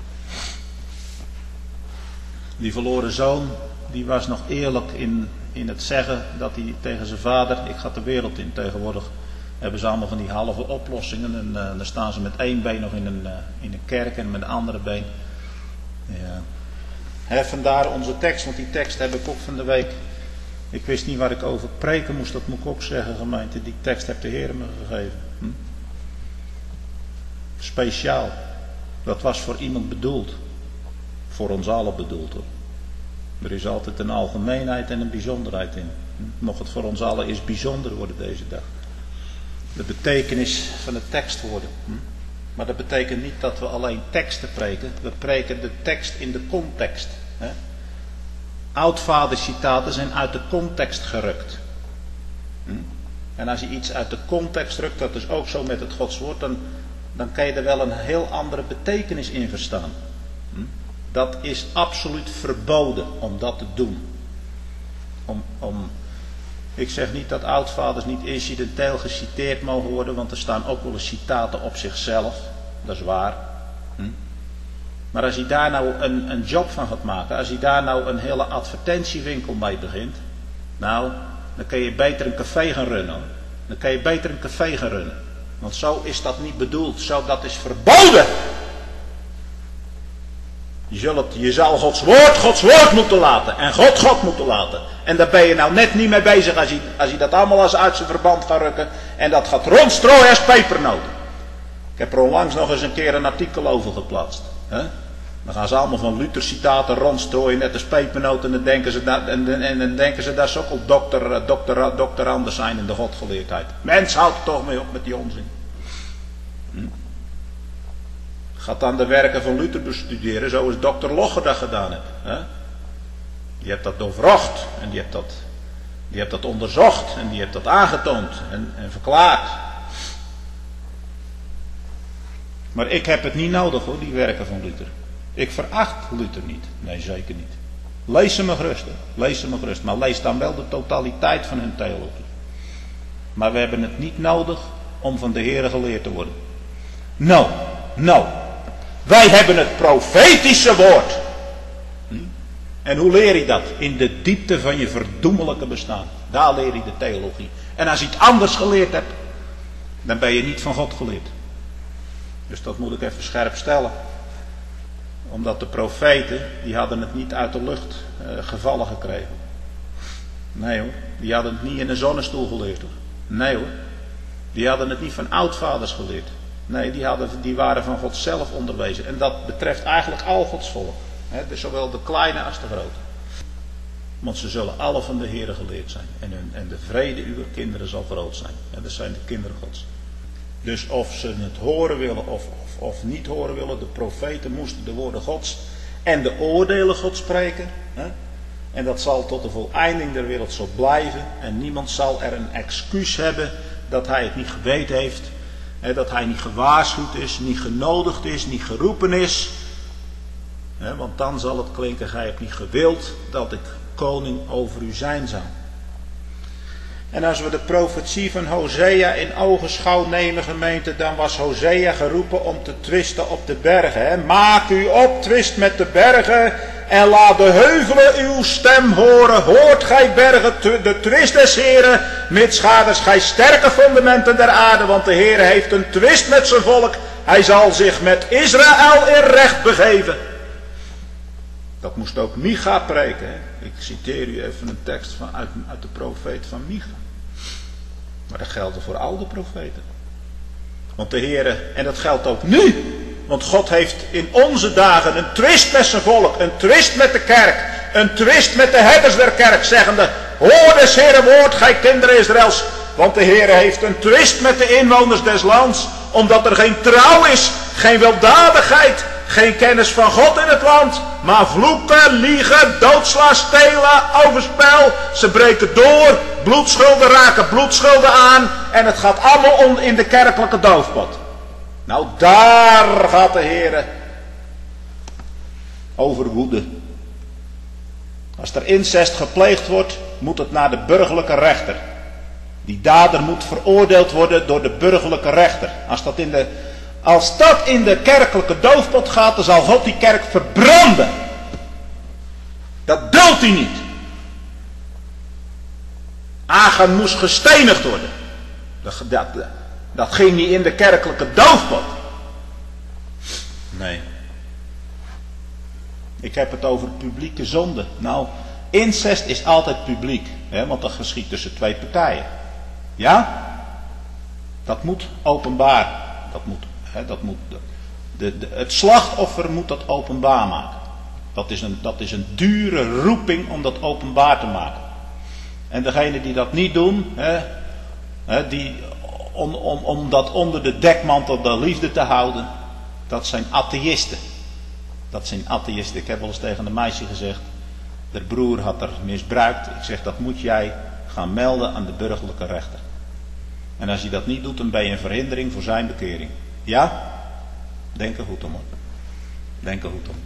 Die verloren zoon, die was nog eerlijk in, in het zeggen dat hij tegen zijn vader, ik ga de wereld in. Tegenwoordig hebben ze allemaal van die halve oplossingen. En uh, dan staan ze met één been nog in een, uh, in een kerk en met een andere been. Ja. He, vandaar onze tekst, want die tekst heb ik ook van de week. Ik wist niet waar ik over preken moest, dat moet ik ook zeggen, gemeente. Die tekst heeft de Heer me gegeven. Hm? Speciaal. Dat was voor iemand bedoeld. Voor ons allen bedoeld hoor. Er is altijd een algemeenheid en een bijzonderheid in. Hm? Mocht het voor ons allen eens bijzonder worden deze dag. De betekenis van de tekstwoorden. Hm? Maar dat betekent niet dat we alleen teksten preken. We preken de tekst in de context. Hè? Oudvadercitaten zijn uit de context gerukt. Hm? En als je iets uit de context rukt, dat is ook zo met het Godswoord, dan, dan kan je er wel een heel andere betekenis in verstaan. Hm? Dat is absoluut verboden om dat te doen. Om, om, ik zeg niet dat oudvaders niet incidenteel geciteerd mogen worden, want er staan ook wel eens citaten op zichzelf. Dat is waar. Hm? Maar als hij daar nou een, een job van gaat maken, als hij daar nou een hele advertentiewinkel mee begint, nou, dan kun je beter een café gaan runnen. Dan kun je beter een café gaan runnen. Want zo is dat niet bedoeld, zo dat is verboden. Je, zult, je zal Gods woord, Gods woord moeten laten en God, God moeten laten. En daar ben je nou net niet mee bezig als je, als je dat allemaal als uit zijn verband gaat rukken en dat gaat rondstrooien als pepernoten. Ik heb er onlangs nog eens een keer een artikel over geplaatst. He? Dan gaan ze allemaal van Luther citaten rondstrooien, net als pepernoten. En dan denken ze dat, en, en, en dan denken ze dat ze ook al dokter, dokter, dokteranden zijn in de godgeleerdheid. Mens, houdt er toch mee op met die onzin. Hm? Gaat dan de werken van Luther bestuderen, zoals dokter Logger dat gedaan heeft. He? Die heeft dat doorvrocht en die heeft dat, die heeft dat onderzocht en die heeft dat aangetoond en, en verklaard. Maar ik heb het niet nodig hoor, die werken van Luther. Ik veracht Luther niet. Nee, zeker niet. Lees ze me gerust. Lees ze me gerust. Maar lees dan wel de totaliteit van hun theologie. Maar we hebben het niet nodig om van de Heere geleerd te worden. Nou, nou. Wij hebben het profetische woord. Hm? En hoe leer je dat? In de diepte van je verdoemelijke bestaan. Daar leer je de theologie. En als je iets anders geleerd hebt, dan ben je niet van God geleerd. Dus dat moet ik even scherp stellen. Omdat de profeten, die hadden het niet uit de lucht uh, gevallen gekregen. Nee hoor, die hadden het niet in een zonnestoel geleerd hoor. Nee hoor, die hadden het niet van oudvaders geleerd. Nee, die, hadden, die waren van God zelf onderwezen. En dat betreft eigenlijk al Gods volk. He, dus zowel de kleine als de grote. Want ze zullen alle van de Heere geleerd zijn. En, hun, en de vrede uw kinderen zal groot zijn. En dat zijn de kinderen Gods. Dus of ze het horen willen of, of, of niet horen willen. De profeten moesten de woorden Gods en de oordelen Gods spreken. He. En dat zal tot de voleinding der wereld zo blijven. En niemand zal er een excuus hebben dat hij het niet geweten heeft. He, dat hij niet gewaarschuwd is, niet genodigd is, niet geroepen is. He, want dan zal het klinken, gij hebt niet gewild dat ik koning over u zijn zou. En als we de profetie van Hosea in ogenschouw nemen, gemeente, dan was Hosea geroepen om te twisten op de bergen. Hè? Maak u op, twist met de bergen en laat de heuvelen uw stem horen. Hoort gij bergen de twist des Heren, mitsgaders gij sterke fundamenten der aarde, want de Heere heeft een twist met zijn volk. Hij zal zich met Israël in recht begeven. Dat moest ook Micha preken. Hè? Ik citeer u even een tekst van, uit, uit de profeet van Micha. Maar dat geldt voor al de profeten. Want de Heere, en dat geldt ook nu. Want God heeft in onze dagen een twist met zijn volk. Een twist met de kerk. Een twist met de herders der kerk. Zeggende, hoor des Heere woord, gij kinderen Israëls. Want de Heere heeft een twist met de inwoners des lands. Omdat er geen trouw is. Geen weldadigheid. Geen kennis van God in het land, maar vloeken, liegen, doodslaan, stelen, overspel. Ze breken door, bloedschulden raken bloedschulden aan en het gaat allemaal in de kerkelijke doofpot. Nou, daar gaat de Heere over woede. Als er incest gepleegd wordt, moet het naar de burgerlijke rechter. Die dader moet veroordeeld worden door de burgerlijke rechter. Als dat in de... Als dat in de kerkelijke doofpot gaat, dan zal God die kerk verbranden. Dat duldt hij niet. Achan moest gestenigd worden. Dat, dat, dat ging niet in de kerkelijke doofpot. Nee. Ik heb het over publieke zonde. Nou, incest is altijd publiek. Hè, want dat geschiet tussen twee partijen. Ja? Dat moet openbaar. Dat moet He, dat moet, de, de, het slachtoffer moet dat openbaar maken. Dat is, een, dat is een dure roeping om dat openbaar te maken. En degenen die dat niet doen, he, he, die, om, om, om dat onder de dekmantel der liefde te houden, dat zijn atheïsten. Dat zijn atheïsten. Ik heb wel eens tegen een meisje gezegd, de broer had er misbruikt. Ik zeg, dat moet jij gaan melden aan de burgerlijke rechter. En als je dat niet doet, dan ben je een verhindering voor zijn bekering. Ja? Denk er goed om. Denk er goed om.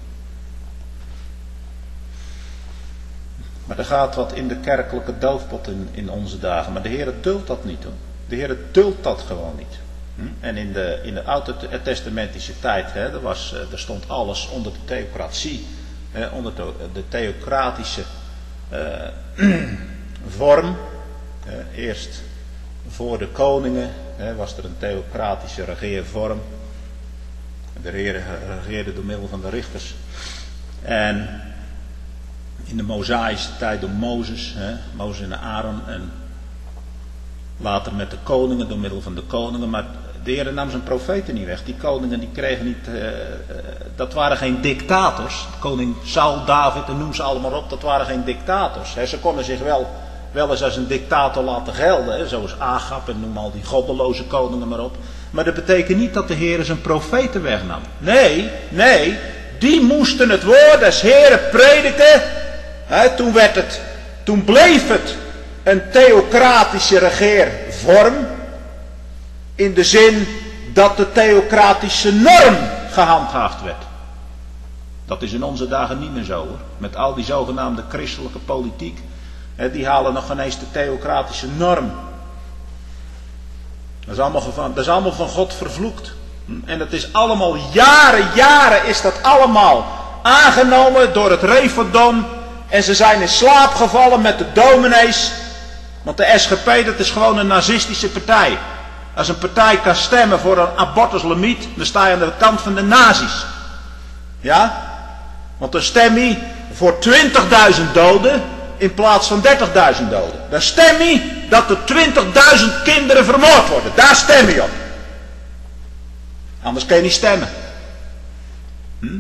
Maar er gaat wat in de kerkelijke doofpot in, in onze dagen. Maar de Heer duldt dat niet hoor. De Heer duldt dat gewoon niet. Hm? En in de, in de Oud-testamentische tijd, hè, er, was, er stond alles onder de theocratie. Hè, onder de, de theocratische uh, vorm. Uh, eerst voor de koningen hè, was er een theocratische regeervorm. De Heer regeerde door middel van de richters. En in de Mosaïsche tijd door Mozes, hè, Mozes en Aaron. En later met de koningen door middel van de koningen. Maar de Heer nam zijn profeten niet weg. Die koningen die kregen niet, uh, uh, dat waren geen dictators. Koning Saul, David en noem ze allemaal op, dat waren geen dictators. Hè. Ze konden zich wel... wel eens als een dictator laten gelden, hè, zoals Agab en noem al die goddeloze koningen maar op. Maar dat betekent niet dat de Heer zijn profeten wegnam. Nee, nee, die moesten het woord des Heeren prediken. Hè, toen werd het, toen bleef het een theocratische regeervorm. In de zin dat de theocratische norm gehandhaafd werd. Dat is in onze dagen niet meer zo hoor. Met al die zogenaamde christelijke politiek. Die halen nog geen eens de theocratische norm. Dat is allemaal van, dat is allemaal van God vervloekt. En dat is allemaal jaren, jaren is dat allemaal aangenomen door het referendum. En ze zijn in slaap gevallen met de dominees. Want de S G P, dat is gewoon een nazistische partij. Als een partij kan stemmen voor een abortuslimiet, dan sta je aan de kant van de nazi's. Ja? Want dan stem je voor twintigduizend doden in plaats van dertigduizend doden. Dan stem je dat er twintigduizend kinderen vermoord worden. Daar stem je op. Anders kun je niet stemmen. Hm?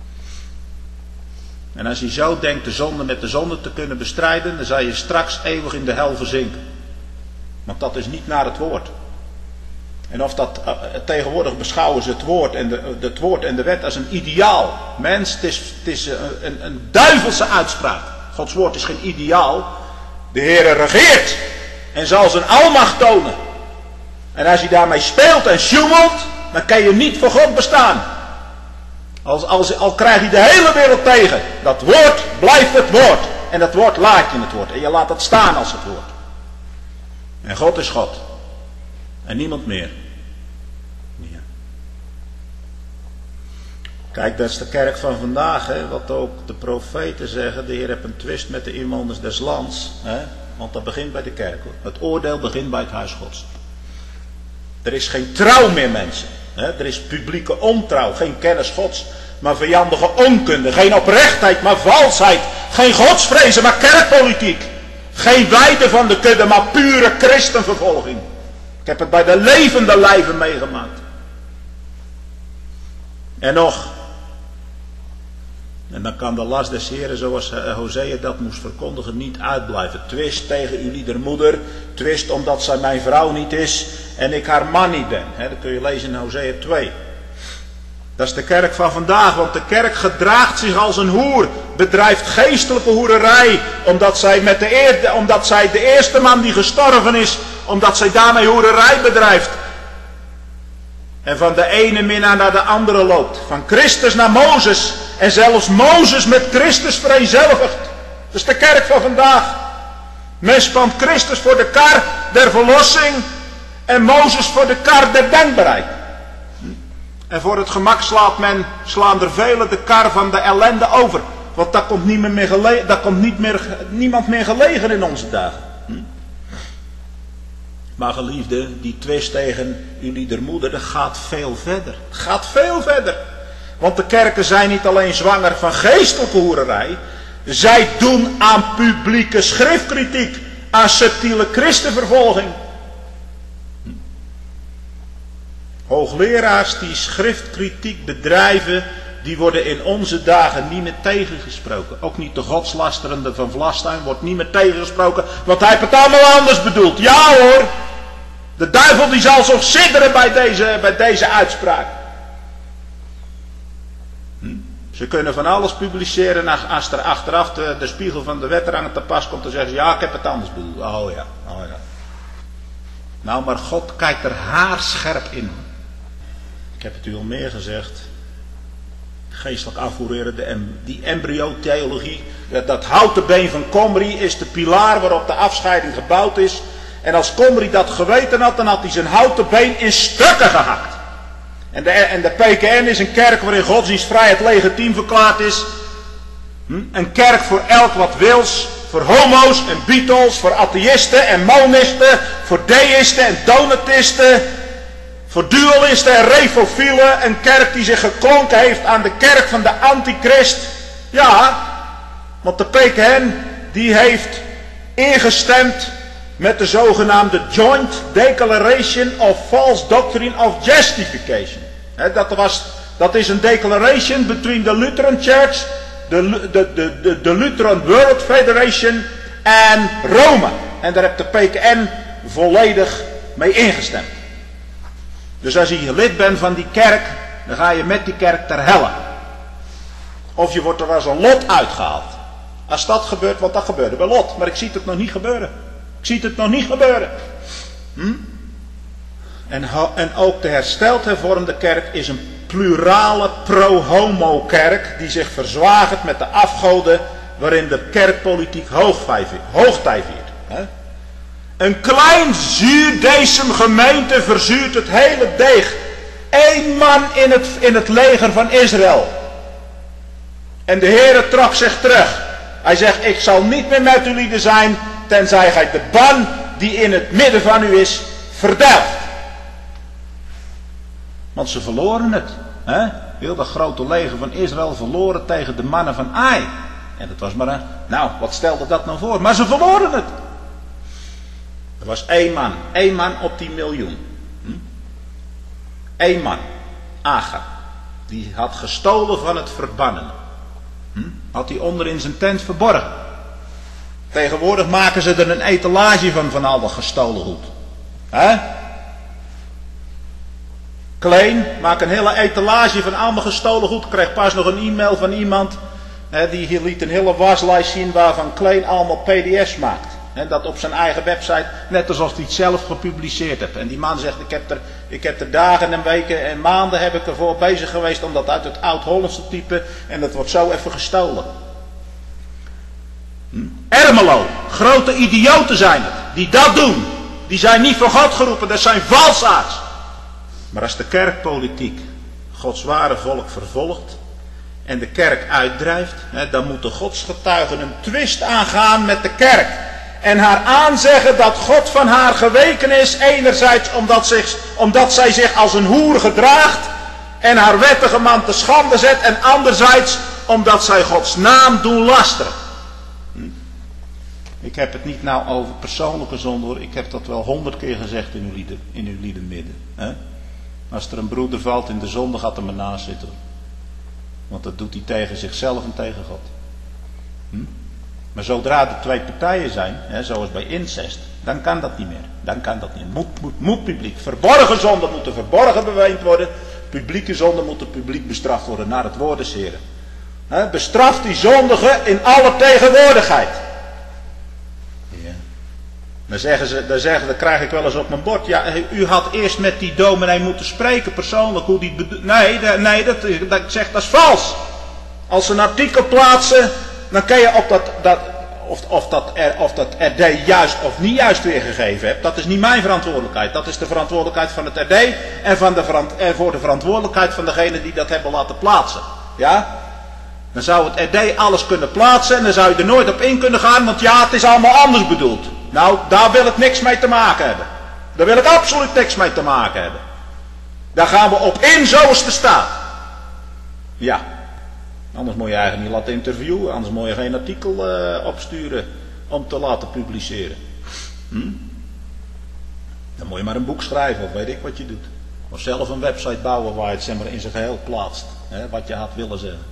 En als je zo denkt de zonde met de zonde te kunnen bestrijden, dan zal je straks eeuwig in de hel verzinken. Want dat is niet naar het woord. En of dat uh, tegenwoordig beschouwen ze het woord, en de, het woord en de wet als een ideaal. Mens, het is, het is uh, een, een duivelse uitspraak. Gods woord is geen ideaal. De Heere regeert en zal zijn almacht tonen. En als je daarmee speelt en sjoemelt, dan kan je niet voor God bestaan. Als, als, al krijg je de hele wereld tegen. Dat woord blijft het woord. En dat woord laat je het woord. En je laat het staan als het woord. En God is God. En niemand meer. Ja. Kijk, dat is de kerk van vandaag. Hè, wat ook de profeten zeggen. De Heer heeft een twist met de inwoners des lands. Hè, want dat begint bij de kerk. Hoor. Het oordeel begint bij het huis Gods. Er is geen trouw meer, mensen. He, er is publieke ontrouw, geen kennis Gods, maar vijandige onkunde. Geen oprechtheid, maar valsheid. Geen godsvrezen, maar kerkpolitiek. Geen wijde van de kudde, maar pure christenvervolging. Ik heb het bij de levende lijven meegemaakt. En nog. En dan kan de last des Heren, zoals Hosea dat moest verkondigen, niet uitblijven. Twist tegen uw liedermoeder. Twist omdat zij mijn vrouw niet is en ik haar man niet ben. He, dat kun je lezen in Hosea twee. Dat is de kerk van vandaag, want de kerk gedraagt zich als een hoer. Bedrijft geestelijke hoererij. Omdat zij, met de, eer, omdat zij de eerste man die gestorven is, omdat zij daarmee hoererij bedrijft. En van de ene minnaar naar de andere loopt. Van Christus naar Mozes. En zelfs Mozes met Christus vereenzelvigt. Dat is de kerk van vandaag. Men spant Christus voor de kar der verlossing. En Mozes voor de kar der denkbaarheid. En voor het gemak slaat men, slaan er velen de kar van de ellende over. Want daar komt, niet meer gele- daar komt niet meer, niemand meer gelegen in onze dagen. Hm? Maar geliefde, die twist tegen uw liedermoeder, dat gaat veel verder. Het gaat veel verder. Want de kerken zijn niet alleen zwanger van geestelijke hoererij. Zij doen aan publieke schriftkritiek. Aan subtiele christenvervolging. Hoogleraars die schriftkritiek bedrijven, die worden in onze dagen niet meer tegengesproken. Ook niet de godslasterende van Vlastuin wordt niet meer tegengesproken. Want hij heeft het allemaal anders bedoeld. Ja hoor. De duivel die zal zo sidderen bij deze, bij deze uitspraak. Hm? Ze kunnen van alles publiceren. Als er achteraf de, de spiegel van de wetranger te pas komt, dan zeggen ze, ja, ik heb het anders bedoeld. Oh ja, oh ja. Nou, maar God kijkt er haarscherp in. Ik heb het u al meer gezegd. Geestelijk afvoereren, de, die embryotheologie. Dat, dat houten been van Comrie is de pilaar waarop de afscheiding gebouwd is. En als Comrie dat geweten had, dan had hij zijn houten been in stukken gehakt. En de, en de P K N is een kerk waarin godsdienstvrijheid legitiem verklaard is. Hm? Een kerk voor elk wat wils. Voor homo's en Beatles, voor atheïsten en monisten, voor deïsten en donatisten, voor dualisten en refofielen. Een kerk die zich geklonken heeft aan de kerk van de antichrist. Ja, want de P K N die heeft ingestemd met de zogenaamde Joint Declaration of False Doctrine of Justification. He, dat, was, dat is een declaration between the Lutheran Church, de, de, de, de, de Lutheran World Federation en Rome. En daar heeft de P K N volledig mee ingestemd. Dus als je lid bent van die kerk, dan ga je met die kerk ter helle. Of je wordt er als een Lot uitgehaald. Als dat gebeurt, want dat gebeurde bij Lot. Maar ik zie het nog niet gebeuren. Ik zie het nog niet gebeuren. Hm? En, en ook de hersteld hervormde kerk is een plurale pro-homo kerk die zich verzwagert met de afgoden waarin de kerkpolitiek hoogtij viert. Hè? Een klein zuurdesem gemeente verzuurt het hele deeg Eén man in het, in het leger van Israël. En de Heere trok zich terug. Hij zegt, ik zal niet meer met u lieden zijn, tenzij gij de ban die in het midden van u is, verdelgt. Want ze verloren het. Hè? Heel dat grote leger van Israël verloren tegen de mannen van Ai. En dat was maar een... Nou, wat stelde dat nou voor? Maar ze verloren het. Er was één man. Één man op die miljoen. Hm? Eén man. Aga. Die had gestolen van het verbannene. Hm? Had hij onder in zijn tent verborgen. Tegenwoordig maken ze er een etalage van, van al dat gestolen goed. Hè? Klein, maak een hele etalage van allemaal gestolen goed. Ik kreeg pas nog een e-mail van iemand. Hè, die hier liet een hele waslijst zien waarvan Klein allemaal P D F's maakt. En dat op zijn eigen website, net alsof hij het zelf gepubliceerd heeft. En die man zegt, ik heb er, ik heb er dagen en weken en maanden heb ik ervoor bezig geweest om dat uit het oud-Hollandse type. En dat wordt zo even gestolen. Hm? Ermelo, grote idioten zijn het, die dat doen. Die zijn niet voor God geroepen, dat zijn valsaars. Maar als de kerkpolitiek Gods ware volk vervolgt en de kerk uitdrijft, hè, dan moeten godsgetuigen een twist aangaan met de kerk. En haar aanzeggen dat God van haar geweken is, enerzijds omdat, zich, omdat zij zich als een hoer gedraagt en haar wettige man te schande zet, en anderzijds omdat zij Gods naam doen lasteren. Hm. Ik heb het niet nou over persoonlijke zonde hoor, ik heb dat wel honderd keer gezegd in uw lieden, in uw liedenmidden. Hè? Als er een broeder valt in de zonde, gaat er maar naast zitten. Want dat doet hij tegen zichzelf en tegen God. Hm? Maar zodra er twee partijen zijn, hè, zoals bij incest, dan kan dat niet meer. Dan kan dat niet. Moet, moet, moet publiek. Verborgen zonden moeten verborgen beweend worden. Publieke zonden moeten publiek bestraft worden naar het woord des Heren. Hè, bestraft die zondigen in alle tegenwoordigheid. Ja. Dan zeggen ze, dan zeggen, dan krijg ik wel eens op mijn bord. Ja, u had eerst met die dominee moeten spreken persoonlijk hoe die het bedoelt. Nee, de, nee dat, dat, ik zeg dat is vals. Als ze een artikel plaatsen, dan kan je op dat, dat, of, of, dat er, of dat R D juist of niet juist weergegeven hebt. Dat is niet mijn verantwoordelijkheid. Dat is de verantwoordelijkheid van het R D en, van de verant, en voor de verantwoordelijkheid van degene die dat hebben laten plaatsen. Ja? Dan zou het R D alles kunnen plaatsen en dan zou je er nooit op in kunnen gaan, want ja, het is allemaal anders bedoeld. Nou, daar wil ik niks mee te maken hebben. Daar wil ik absoluut niks mee te maken hebben. Daar gaan we op in zoals het staat. Ja. Anders moet je eigenlijk niet laten interviewen. Anders moet je geen artikel uh, opsturen om te laten publiceren. Hm? Dan moet je maar een boek schrijven of weet ik wat je doet. Of zelf een website bouwen waar je het zeg maar, in zijn geheel plaatst. Hè, wat je had willen zeggen.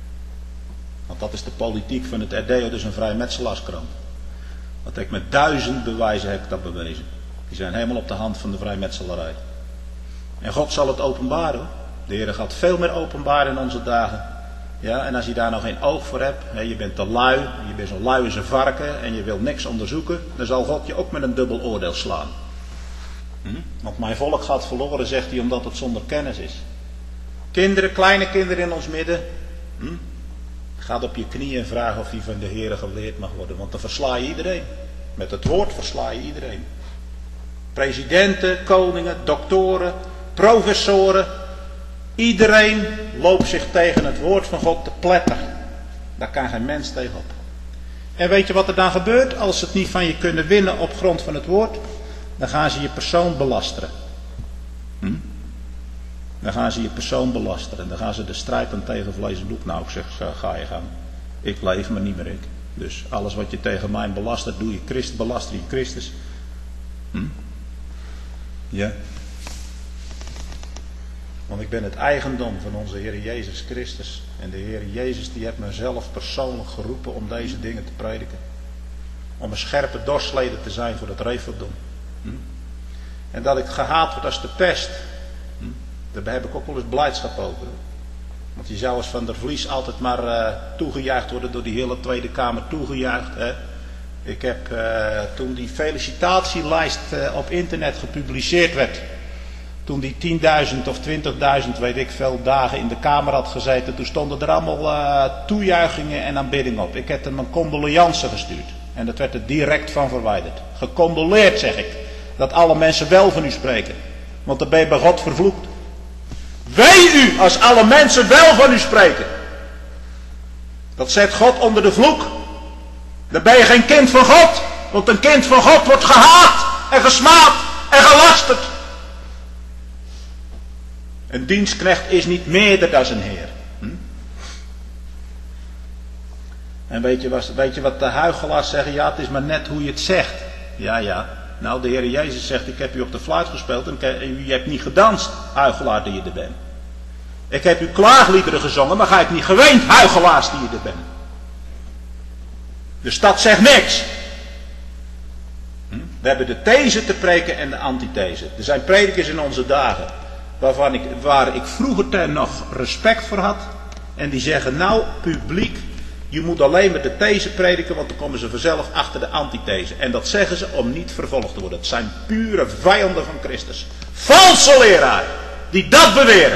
Want dat is de politiek van het R D, dus een vrijmetselaarskrant. Dat ik met duizend bewijzen heb ik dat bewezen. Die zijn helemaal op de hand van de vrijmetselarij. En God zal het openbaren. De Heer gaat veel meer openbaren in onze dagen. Ja, en als je daar nog geen oog voor hebt, hè, je bent te lui, je bent zo lui als een varken en je wil niks onderzoeken, dan zal God je ook met een dubbel oordeel slaan. Hm? Want mijn volk gaat verloren, zegt hij, omdat het zonder kennis is. Kinderen, kleine kinderen in ons midden, hm? Gaat op je knieën en vraag of die van de Heer geleerd mag worden, want dan versla je iedereen. Met het woord versla je iedereen. Presidenten, koningen, doktoren, professoren. Iedereen loopt zich tegen het woord van God te pletteren. Daar kan geen mens tegenop. En weet je wat er dan gebeurt? Als ze het niet van je kunnen winnen op grond van het woord, dan gaan ze je persoon belasteren. Hm? Dan gaan ze je persoon belasteren. Dan gaan ze de strijd dan tegen vlees en bloed. Nou, ik zeg, ga je gaan. Ik leef, maar niet meer ik. Dus alles wat je tegen mij belastert, doe je Christus, belaster je Christus. Hm? Ja. Want ik ben het eigendom van onze Heer Jezus Christus. En de Heer Jezus die heeft me zelf persoonlijk geroepen om deze dingen te prediken. Om een scherpe dorsleden te zijn voor het reveldom. Hm? En dat ik gehaat word als de pest. Hm? Daar heb ik ook wel eens blijdschap over. Want je zou als Van der Vlies altijd maar uh, toegejuicht worden door die hele Tweede Kamer toegejuicht. Hè? Ik heb uh, toen die felicitatielijst uh, op internet gepubliceerd werd. Toen die tienduizend of twintigduizend, weet ik veel, dagen in de Kamer had gezeten. Toen stonden er allemaal uh, toejuichingen en aanbiddingen op. Ik heb hem een condolence gestuurd. En dat werd er direct van verwijderd. Gecondoleerd zeg ik. Dat alle mensen wel van u spreken. Want dan ben je bij God vervloekt. Wee u als alle mensen wel van u spreken. Dat zet God onder de vloek. Dan ben je geen kind van God. Want een kind van God wordt gehaat en gesmaad en gelasterd. Een dienstknecht is niet meerder dan zijn Heer. Hm? En weet je, wat, weet je wat de huichelaars zeggen? Ja, het is maar net hoe je het zegt. Ja, ja. Nou, de Heer Jezus zegt, ik heb u op de fluit gespeeld en u hebt niet gedanst, huichelaar die je er bent. Ik heb u klaagliederen gezongen, maar gij hebt niet geweend, huichelaars die je er bent. Dus dat zegt niks. Hm? We hebben de these te preken en de antithese. Er zijn predikers in onze dagen waarvan ik, waar ik vroeger ten nog respect voor had. En die zeggen, nou publiek, je moet alleen met de these prediken, want dan komen ze vanzelf achter de antithese. En dat zeggen ze om niet vervolgd te worden. Het zijn pure vijanden van Christus. Valse leraar die dat beweren.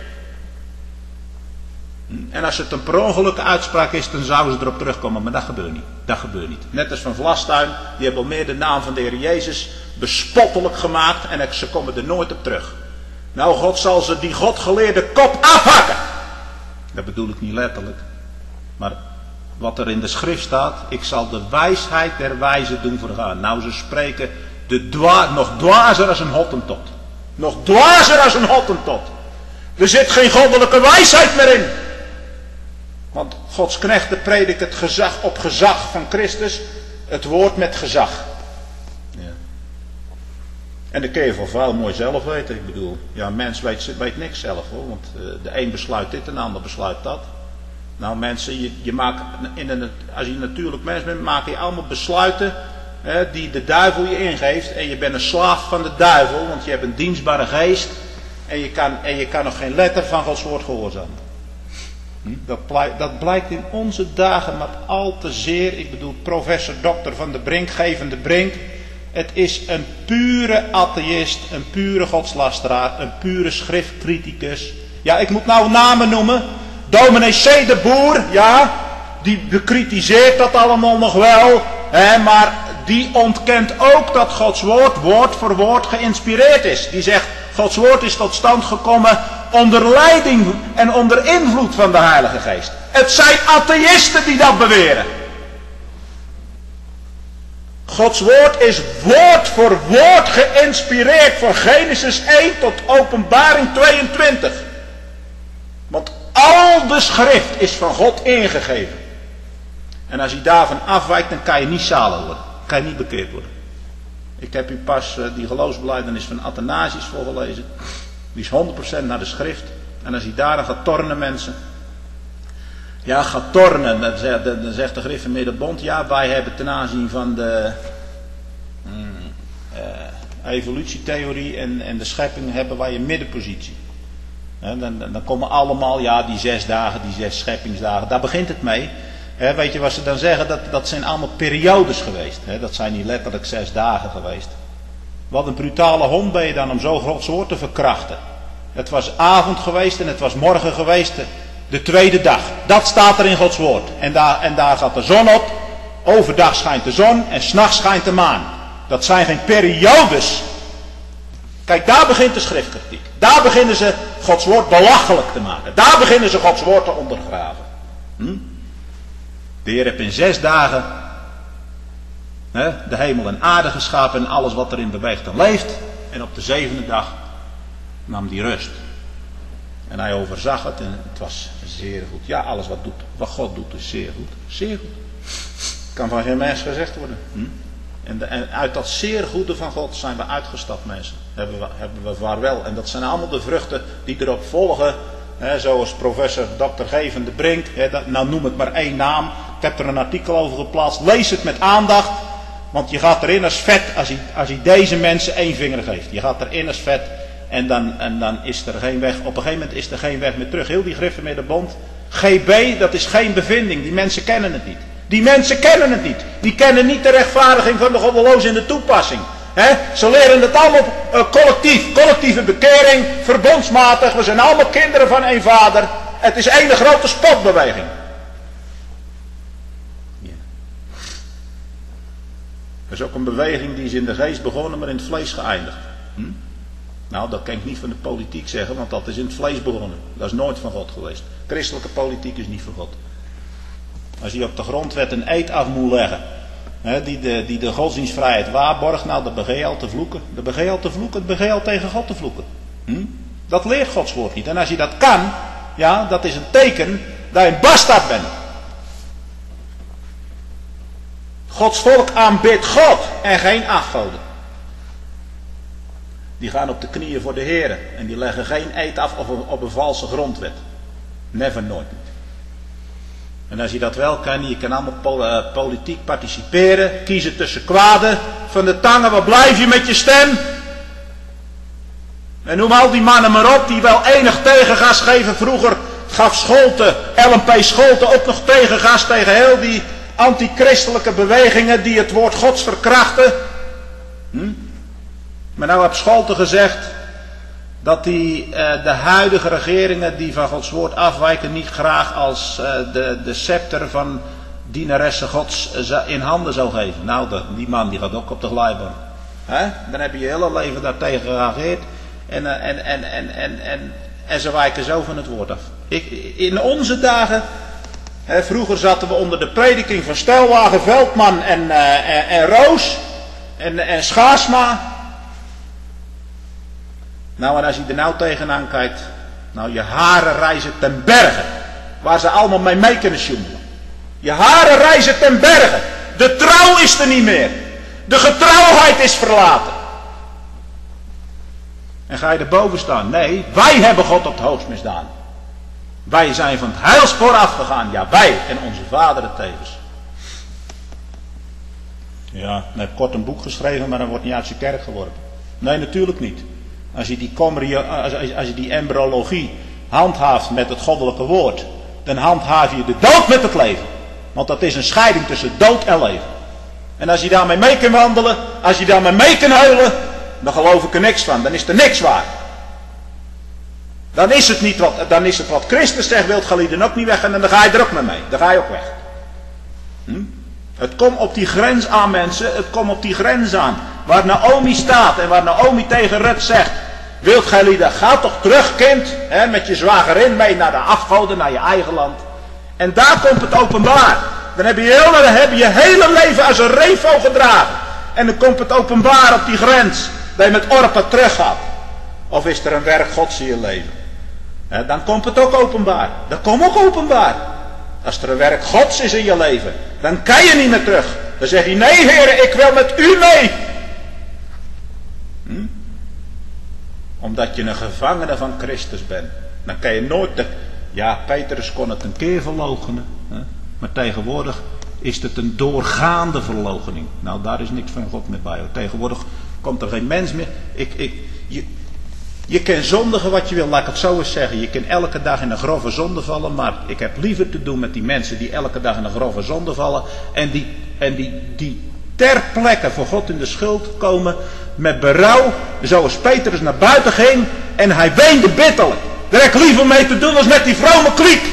En als het een per ongelukke uitspraak is, dan zouden ze erop terugkomen. Maar dat gebeurt niet. Dat gebeurt niet. Net als van Vlastuin, die hebben al meer de naam van de Heer Jezus bespottelijk gemaakt. En ze komen er nooit op terug. Nou, God zal ze die godgeleerde kop afhakken. Dat bedoel ik niet letterlijk. Maar wat er in de schrift staat, ik zal de wijsheid der wijzen doen vergaan. Nou, ze spreken de dwa, nog dwazer als een hottentot. Nog dwazer als een hottentot. Er zit geen goddelijke wijsheid meer in. Want Gods knechten prediken het gezag op gezag van Christus. Het woord met gezag. Ja. En dat kun je voor vuil mooi zelf weten. Ik bedoel, ja, een mens weet, weet niks zelf hoor. Want uh, de een besluit dit en de ander besluit dat. Nou mensen, je, je maakt in een, als je een natuurlijk mens bent, maak je allemaal besluiten hè, die de duivel je ingeeft. En je bent een slaaf van de duivel, want je hebt een dienstbare geest. En je kan, en je kan nog geen letter van Gods woord gehoorzamen. Hm? Dat, blijkt, dat blijkt in onze dagen maar al te zeer. Ik bedoel, professor dokter Van de Brink, Gevende Brink. Het is een pure atheïst, een pure godslasteraar, een pure schriftcriticus. Ja, ik moet nou namen noemen. Dominee C. de Boer, ja, die bekritiseert dat allemaal nog wel. Hè, maar die ontkent ook dat Gods woord, woord voor woord geïnspireerd is. Die zegt, Gods woord is tot stand gekomen onder leiding en onder invloed van de Heilige Geest. Het zijn atheïsten die dat beweren. Gods woord is woord voor woord geïnspireerd van Genesis één tot Openbaring tweeëntwintig. Want al de schrift is van God ingegeven. En als je daarvan afwijkt, dan kan je niet zalig worden. Kan je niet bekeerd worden. Ik heb u pas uh, die geloofsbelijdenis van Athanasius voorgelezen. Die is honderd procent naar de schrift. En als hij daar gaat tornen mensen. Ja, gaat tornen. Dan zegt, dan zegt de gereformeerde bond. Ja, wij hebben ten aanzien van de mm, uh, evolutietheorie en, en de schepping hebben wij een middenpositie. He, dan, dan komen allemaal, ja, die zes dagen, die zes scheppingsdagen. Daar begint het mee. He, weet je wat ze dan zeggen? Dat, dat zijn allemaal periodes geweest. He, dat zijn niet letterlijk zes dagen geweest. Wat een brutale hond ben je dan om zo Gods woord te verkrachten. Het was avond geweest en het was morgen geweest. De tweede dag. Dat staat er in Gods woord. En daar, en daar gaat de zon op. Overdag schijnt de zon en 's nachts schijnt de maan. Dat zijn geen periodes. Kijk, daar begint de schriftkritiek. Daar beginnen ze Gods woord belachelijk te maken. Daar beginnen ze Gods woord te ondergraven. Hm? De Heer heeft in zes dagen hè, de hemel en aarde geschapen en alles wat erin beweegt en leeft. En op de zevende dag nam hij rust. En hij overzag het en het was zeer goed. Ja, alles wat, doet, wat God doet is zeer goed. Zeer goed. Kan van geen mens gezegd worden. Hm? En, de, en uit dat zeer goede van God zijn we uitgestapt, mensen. Hebben we, hebben we vaarwel. En dat zijn allemaal de vruchten die erop volgen. Hè, zoals professor dokter Gevende Brink. Hè, dat, nou noem het maar één naam. Ik heb er een artikel over geplaatst. Lees het met aandacht. Want je gaat erin als vet als hij, als hij deze mensen één vinger geeft. Je gaat erin als vet. En dan, en dan is er geen weg. Op een gegeven moment is er geen weg meer terug. Heel die gereformeerde bond. G B, dat is geen bevinding. Die mensen kennen het niet. Die mensen kennen het niet. Die kennen niet de rechtvaardiging van de goddeloos in de toepassing. He? Ze leren het allemaal uh, collectief. Collectieve bekering. Verbondsmatig. We zijn allemaal kinderen van één vader. Het is één grote spotbeweging. Ja. Dat is ook een beweging die is in de geest begonnen, maar in het vlees geëindigd. Hm? Nou, dat kan ik niet van de politiek zeggen, want dat is in het vlees begonnen. Dat is nooit van God geweest. Christelijke politiek is niet van God. Als je op de grondwet een eed af moet leggen, hè, die, de, die de godsdienstvrijheid waarborgt, nou, dan begin je al te vloeken. Dan begin je al te vloeken, dan begin je al tegen God te vloeken. Hm? Dat leert Gods woord niet. En als je dat kan, ja, dat is een teken dat je een bastaard bent. Gods volk aanbidt God en geen afgoden. Die gaan op de knieën voor de Heer en die leggen geen eed af op een, op een valse grondwet. Never, nooit niet. En als je dat wel kan, je kan allemaal pol, uh, politiek participeren, kiezen tussen kwaden, van de tangen, wat blijf je met je stem? En noem al die mannen maar op die wel enig tegengas geven. Vroeger gaf Scholte, Ellen P. Scholte ook nog tegengas tegen heel die antichristelijke bewegingen die het woord Gods verkrachten. Hm? Maar nou heeft Scholte gezegd dat die, uh, de huidige regeringen die van Gods woord afwijken niet graag als uh, de, de scepter van dienaressen Gods uh, in handen zou geven. Nou, de, die man die gaat ook op de glijbaan. He? Dan heb je je hele leven daartegen gereageerd en, uh, en, en, en, en, en, en ze wijken zo van het woord af. Ik, in onze dagen, hè, vroeger zaten we onder de prediking van Stelwagen, Veldman en, uh, en, en Roos en, en Schaarsma. Nou, en als je er nou tegenaan kijkt, nou, je haren reizen ten berge, waar ze allemaal mee mee kunnen sjoemelen. Je haren reizen ten berge. De trouw is er niet meer. De getrouwheid is verlaten. En ga je erboven staan? Nee, wij hebben God op het hoogst misdaan. Wij zijn van het heilspoor afgegaan. Ja, wij en onze vader het tevens. Ja, ik heb kort een boek geschreven, maar dan wordt niet uit zijn kerk geworpen. Nee, natuurlijk niet. Als je die, comrie, als, als, als je die embryologie handhaaft met het goddelijke woord, dan handhaaf je de dood met het leven. Want dat is een scheiding tussen dood en leven. En als je daarmee mee kan wandelen, als je daarmee mee kan huilen, dan geloof ik er niks van. Dan is er niks waar. Dan is het, niet wat, dan is het wat Christus zegt, wilt gelieden ook niet weg en dan ga je er ook mee mee. Dan ga je ook weg. Hm? Het komt op die grens aan, mensen. Het komt op die grens aan. Waar Naomi staat en waar Naomi tegen Rut zegt, wilt gelieden, ga toch terug, kind, hè, met je zwagerin mee naar de afgoden, naar je eigen land. En daar komt het openbaar. Dan heb je, heel, dan heb je je hele leven als een revo gedragen. En dan komt het openbaar op die grens. Dat je met Orpa terug gaat. Of is er een werk Gods in je leven? He, dan komt het ook openbaar. Dat komt ook openbaar. Als er een werk Gods is in je leven. Dan kan je niet meer terug. Dan zeg je, nee heren, ik wil met u mee. Hm? Omdat je een gevangene van Christus bent. Dan kan je nooit... De... Ja, Petrus kon het een keer verloochenen. Hè? Maar tegenwoordig is het een doorgaande verloochening. Nou, daar is niks van God meer bij. Hoor. Tegenwoordig komt er geen mens meer. Ik, ik, je, je kan zondigen wat je wil, laat ik het zo eens zeggen. Je kan elke dag in een grove zonde vallen. Maar ik heb liever te doen met die mensen die elke dag in een grove zonde vallen. En die, en die, die ter plekke voor God in de schuld komen met berouw. Zoals Petrus naar buiten ging en hij weende bitterlijk. Daar heb ik liever mee te doen als met die vrome kliek.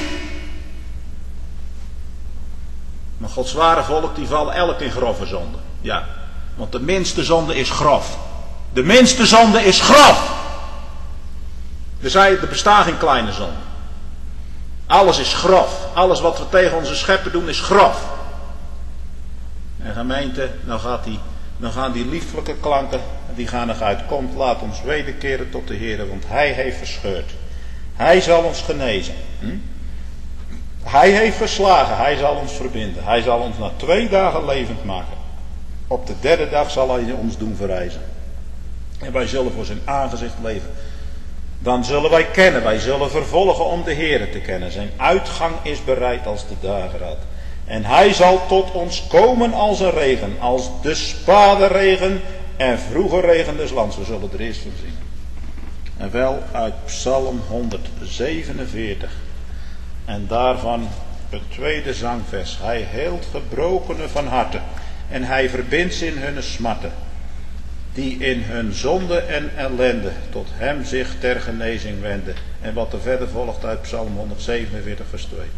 Maar Gods ware volk die vallen elk in grove zonde. Ja, want de minste zonde is grof. De minste zonde is grof. Er, zijn, er bestaat geen kleine zonde. Alles is grof. Alles wat we tegen onze schepper doen is grof. En gemeente, dan, gaat die, dan gaan die lieflijke klanken, die gaan eruit. Komt, laat ons wederkeren tot de Heer, want Hij heeft verscheurd. Hij zal ons genezen. Hm? Hij heeft geslagen. Hij zal ons verbinden. Hij zal ons na twee dagen levend maken. Op de derde dag zal Hij ons doen verrijzen. En wij zullen voor zijn aangezicht leven. Dan zullen wij kennen. Wij zullen vervolgen om de Heere te kennen. Zijn uitgang is bereid als de dageraad. En Hij zal tot ons komen als een regen. Als de spaderregen en vroege regen des lands. We zullen er eerst van zien. En wel uit Psalm honderdzevenenveertig. En daarvan het tweede zangvers. Hij heelt gebrokenen van harte. En hij verbindt ze in hun smarten. Die in hun zonde en ellende tot hem zich ter genezing wenden. En wat er verder volgt uit Psalm honderdzevenenveertig vers twee.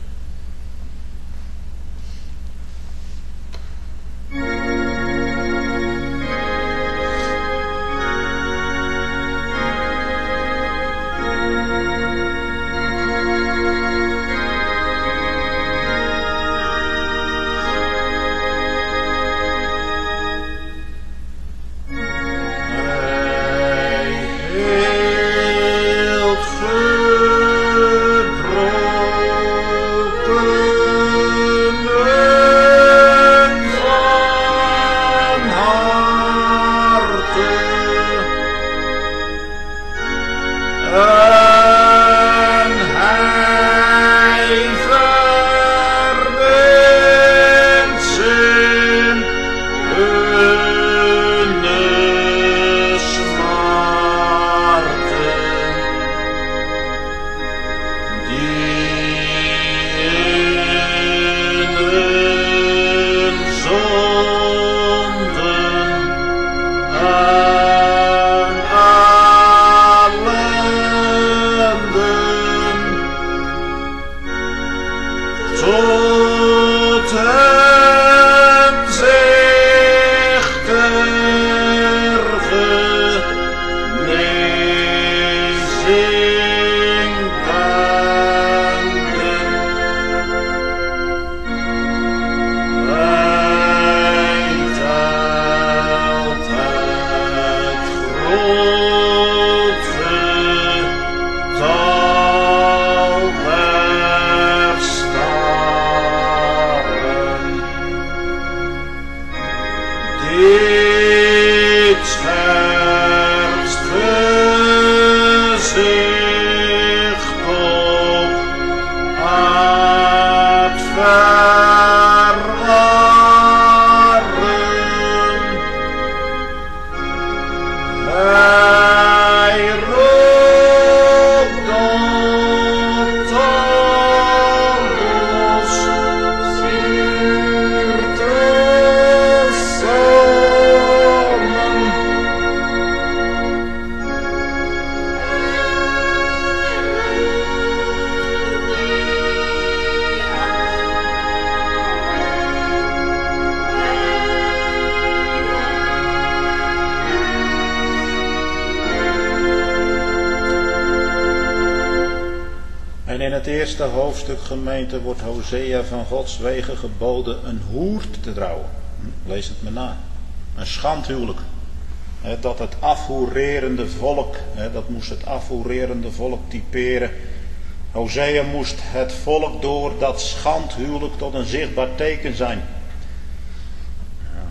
En in het eerste hoofdstuk, gemeente, wordt Hosea van Gods wegen geboden een hoer te trouwen. Lees het me na. Een schandhuwelijk. He, dat het afhoererende volk, he, dat moest het afhoererende volk typeren. Hosea moest het volk door dat schandhuwelijk tot een zichtbaar teken zijn. Ja.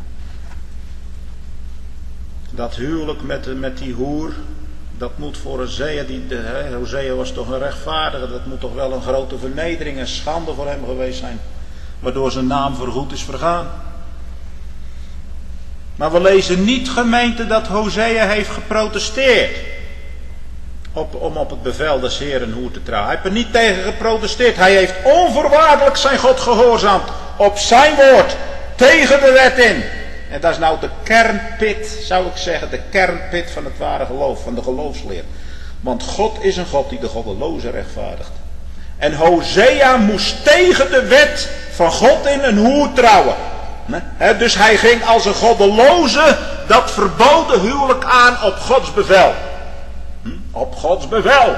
Dat huwelijk met, met die hoer, dat moet voor Hosea, die, de, he, Hosea was toch een rechtvaardige, dat moet toch wel een grote vernedering en schande voor hem geweest zijn. Waardoor zijn naam voorgoed is vergaan. Maar we lezen niet, gemeente, dat Hosea heeft geprotesteerd. Op, om op het bevel des Heeren een hoer te trouwen. Hij heeft er niet tegen geprotesteerd. Hij heeft onvoorwaardelijk zijn God gehoorzaamd. Op zijn woord. Tegen de wet in. En dat is nou de kernpit, zou ik zeggen. De kernpit van het ware geloof. Van de geloofsleer. Want God is een God die de goddelozen rechtvaardigt. En Hosea moest tegen de wet van God in een hoer trouwen. He, dus hij ging als een goddeloze dat verboden huwelijk aan op Gods bevel. Hm? Op Gods bevel.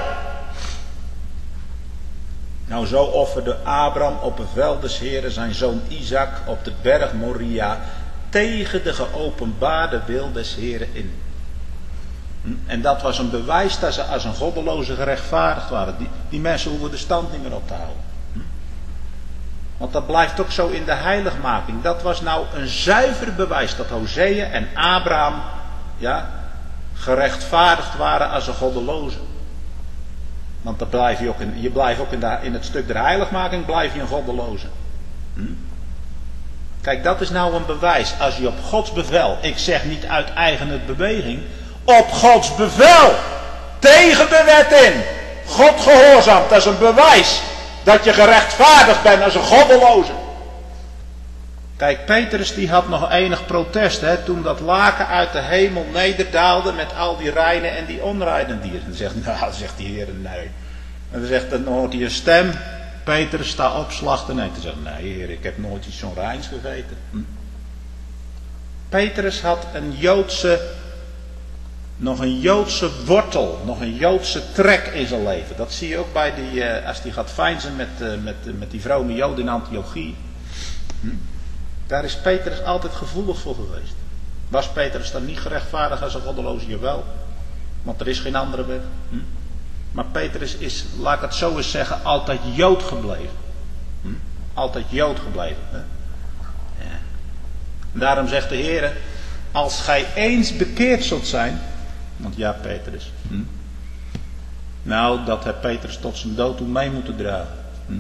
Nou, zo offerde Abraham op bevel des Heren zijn zoon Isaac op de berg Moria tegen de geopenbaarde wil des Heren in. Hm? En dat was een bewijs dat ze als een goddeloze gerechtvaardigd waren. Die, die mensen hoeven de stand niet meer op te houden. Want dat blijft ook zo in de heiligmaking. Dat was nou een zuiver bewijs dat Hosea en Abraham ja, gerechtvaardigd waren als een goddeloze. Want dan blijf je ook in, je blijft ook in, de, in het stuk der heiligmaking blijf je een goddeloze. Hm? Kijk, dat is nou een bewijs. Als je op Gods bevel, ik zeg niet uit eigen beweging, op Gods bevel, tegen de wet in, God gehoorzaamt, dat is een bewijs. Dat je gerechtvaardigd bent als een goddeloze. Kijk, Petrus die had nog enig protest. Hè, toen dat laken uit de hemel nederdaalde met al die reine en die onreine dieren. Dan zegt, nou, zegt die Heer, nee. En dan zegt, dan hoort hij een stem. Petrus, sta op, slachten. Nee, dan zegt, nee Heer, ik heb nooit iets onreins gegeten. Hm? Petrus had een Joodse, nog een Joodse wortel, nog een Joodse trek in zijn leven. Dat zie je ook bij die, uh, als hij gaat veinzen met, uh, met, uh, met die vrome Joden in Antiochie. Hm? Daar is Petrus altijd gevoelig voor geweest. Was Petrus dan niet gerechtvaardigd als een goddeloze? Jawel. Want er is geen andere weg. Hm? Maar Petrus is, laat ik het zo eens zeggen, altijd Jood gebleven. Hm? Altijd Jood gebleven. Hè? Ja. En daarom zegt de Heer, als gij eens bekeerd zult zijn. Want ja, Petrus. Hm? Nou, dat heeft Petrus tot zijn dood toe mee moeten dragen. Hm?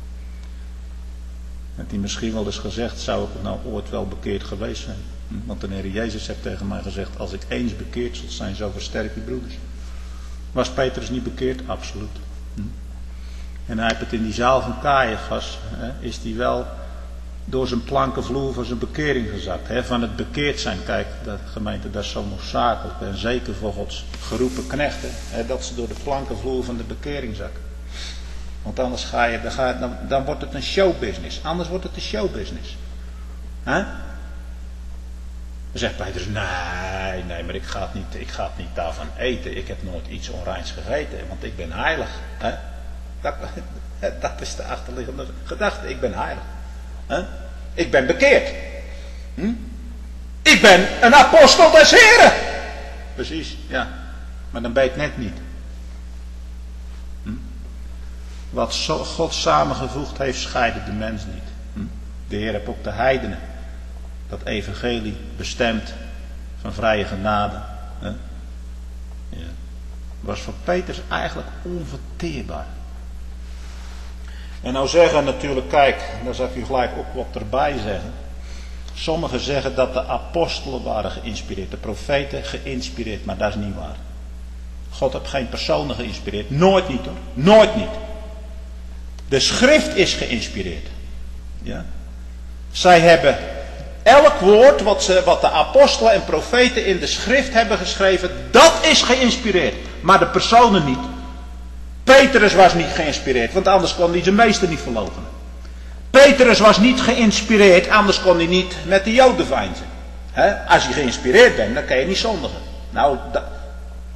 Heeft hij misschien wel eens gezegd, zou ik nou ooit wel bekeerd geweest zijn? Hm? Want de Heer Jezus heeft tegen mij gezegd, als ik eens bekeerd zal zijn, zo versterk je broeders. Was Petrus niet bekeerd? Absoluut. Hm? En hij heeft het in die zaal van Caiaphas, hè, is hij wel door zijn plankenvloer van zijn bekering gezakt. Hè, van het bekeerd zijn. Kijk, de gemeente, dat is zo noodzakelijk. En zeker voor Gods geroepen knechten. Hè, dat ze door de plankenvloer van de bekering zakken. Want anders ga je, dan, ga je, dan, dan wordt het een showbusiness. Anders wordt het een showbusiness. Hè? Dan zegt Petrus, nee, nee, maar ik ga, het niet, ik ga het niet daarvan eten. Ik heb nooit iets onreins gegeten, want ik ben heilig. Hè? Dat, dat is de achterliggende gedachte. Ik ben heilig. Huh? Ik ben bekeerd. Hm? Ik ben een apostel des Heren. Precies, ja. Maar dan ben je het net niet. Hm? Wat God samengevoegd heeft, scheidt de mens niet. Hm? De Heer heeft ook de heidenen dat evangelie bestemd van vrije genade. Huh? Ja. Was voor Petrus eigenlijk onverteerbaar. En nou zeggen natuurlijk, kijk, daar zal ik u gelijk ook wat erbij zeggen. Sommigen zeggen dat de apostelen waren geïnspireerd, de profeten geïnspireerd, maar dat is niet waar. God heeft geen personen geïnspireerd, nooit niet hoor, nooit niet. De schrift is geïnspireerd. Ja. Zij hebben elk woord wat, ze, wat de apostelen en profeten in de schrift hebben geschreven, dat is geïnspireerd, maar de personen niet. Petrus was niet geïnspireerd, want anders kon hij zijn meester niet verloochenen. Petrus was niet geïnspireerd, anders kon hij niet met de Joden veinzen. He? Als je geïnspireerd bent, dan kan je niet zondigen. Nou, dat,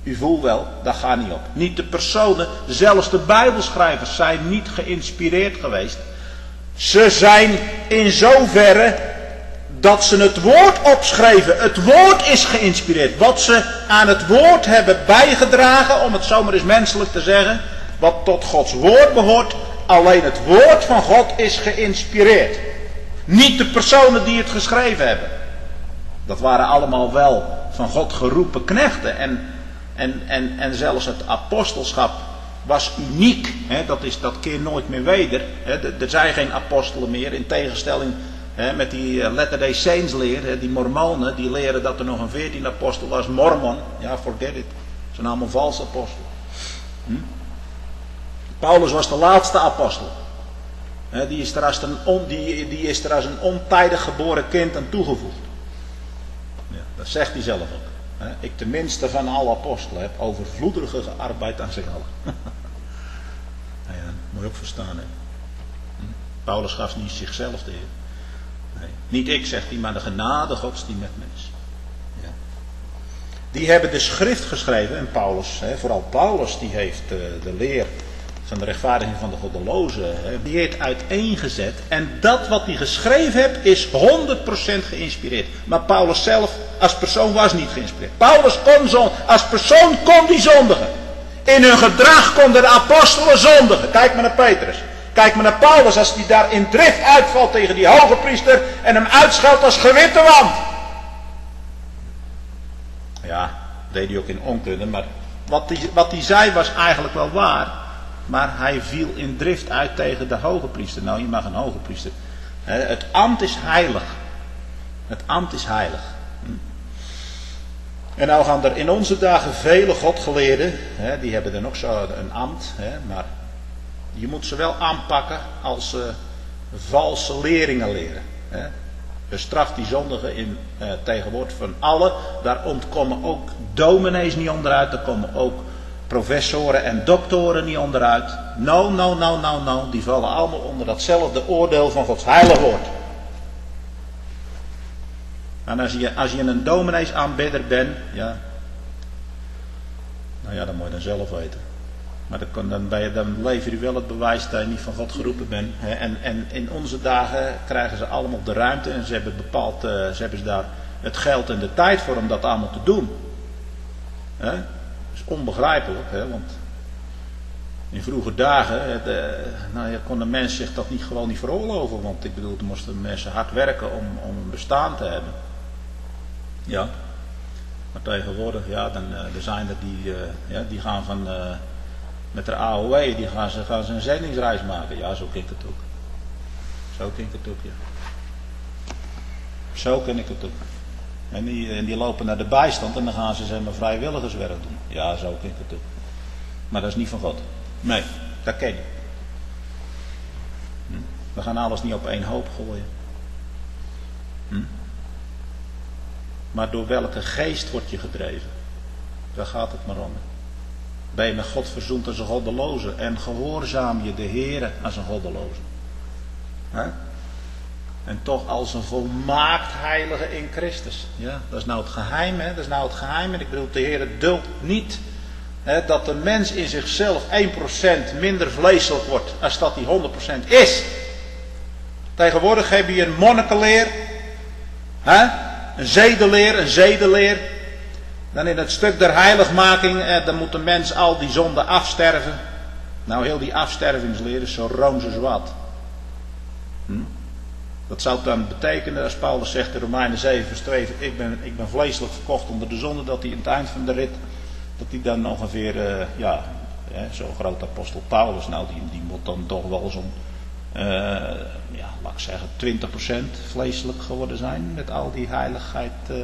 U voelt wel, dat gaat niet op. Niet de personen, zelfs de Bijbelschrijvers zijn niet geïnspireerd geweest. Ze zijn in zoverre dat ze het woord opschreven. Het woord is geïnspireerd. Wat ze aan het woord hebben bijgedragen, om het zomaar eens menselijk te zeggen, wat tot Gods woord behoort, alleen het woord van God is geïnspireerd. Niet de personen die het geschreven hebben. Dat waren allemaal wel van God geroepen knechten. En, en, en, en zelfs het apostelschap was uniek. Hè, dat, is, dat keer nooit meer weder. Hè, er zijn geen apostelen meer. In tegenstelling hè, met die Latter-day Saints leer. Hè, die mormonen die leren dat er nog een veertien apostel was. Mormon. Ja, forget it. Dat zijn allemaal valse apostelen. Hm? Paulus was de laatste apostel. Hè, die, is er als een on, die, die is er als een ontijdig geboren kind aan toegevoegd. Ja, dat zegt hij zelf ook. Ik tenminste van alle apostelen heb overvloedige gearbeid aan zich allen. Ja, dat moet je ook verstaan. Hè? Paulus gaf niet zichzelf de Heer. Nee, niet ik, zegt hij, maar de genade Gods die met me is. Ja. Die hebben de schrift geschreven. En Paulus, hè, vooral Paulus, die heeft de, de leer van de rechtvaardiging van de goddelozen, die heeft uiteengezet. En dat wat hij geschreven heeft is honderd procent geïnspireerd. Maar Paulus zelf als persoon was niet geïnspireerd. Paulus kon zo, als persoon kon die zondigen. In hun gedrag konden de apostelen zondigen. Kijk maar naar Petrus. Kijk maar naar Paulus als hij daar in drift uitvalt tegen die hoge priester en hem uitscheldt als gewitte wand. Ja, dat deed hij ook in onkunde, maar wat hij, wat hij zei was eigenlijk wel waar. Maar hij viel in drift uit tegen de hoge priester. Nou, je mag een hoge priester. Het ambt is heilig. Het ambt is heilig. En nou gaan er in onze dagen vele godgeleerden. Die hebben dan ook zo een ambt. Maar je moet ze wel aanpakken als ze valse leringen leren. Bestraft die zondigen in tegenwoordig van allen. Daar ontkomen ook dominees niet onderuit. Daar komen ook professoren en doktoren niet onderuit. No, no, no, no, no. Die vallen allemaal onder datzelfde oordeel van Gods heilig woord. En als je, als je een domineesaanbidder bent, ja. Nou ja, dat moet je dan zelf weten. Maar dan, dan, ben je, dan lever je wel het bewijs dat je niet van God geroepen bent. En, en in onze dagen krijgen ze allemaal de ruimte en ze hebben bepaald, uh, ze hebben daar het geld en de tijd voor om dat allemaal te doen. He? Dat is onbegrijpelijk, hè? Want in vroege dagen de, nou ja, kon de mens zich dat niet, gewoon niet veroorloven. Want ik bedoel, er moesten mensen hard werken om, om een bestaan te hebben. Ja. Maar tegenwoordig, ja, dan uh, er zijn er die, uh, ja, die gaan van, uh, met de A O W, die gaan ze, gaan ze een zendingsreis maken. Ja, zo ken ik het ook. Zo ken ik het ook, ja. Zo ken ik het ook. En die, en die lopen naar de bijstand en dan gaan ze zeg maar vrijwilligerswerk doen. Ja, zo ken ik het ook. Maar dat is niet van God. Nee, dat ken je. Hm? We gaan alles niet op één hoop gooien. Hm? Maar door welke geest word je gedreven? Daar gaat het maar om. Ben je met God verzoend als een goddeloze en gehoorzaam je de Heere als een goddeloze? Hè? En toch als een volmaakt heilige in Christus. Ja, dat is nou het geheim. Hè? Dat is nou het geheim. En ik bedoel, de Heer duldt niet hè, dat de mens in zichzelf één procent minder vleeselijk wordt als dat hij honderd procent is. Tegenwoordig heb je een monnikenleer. Hè? Een zedeleer, een zedeleer. Dan in het stuk der heiligmaking, eh, dan moet de mens al die zonden afsterven. Nou, heel die afstervingsleer is zo room als wat. Hm? Dat zou dan betekenen, als Paulus zegt in Romeinen zeven vers twee, ik ben, ik ben vleeselijk verkocht onder de zonde, dat hij aan het eind van de rit, dat hij dan ongeveer, uh, ja, hè, zo'n groot apostel Paulus, nou die, die moet dan toch wel zo'n, uh, ja, laat ik zeggen, twintig procent vleeselijk geworden zijn met al die heiligheid. Uh.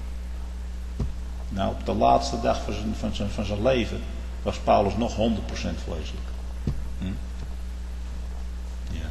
Nou, op de laatste dag van zijn, van zijn, van zijn leven was Paulus nog honderd procent vleeselijk. Hm? Ja.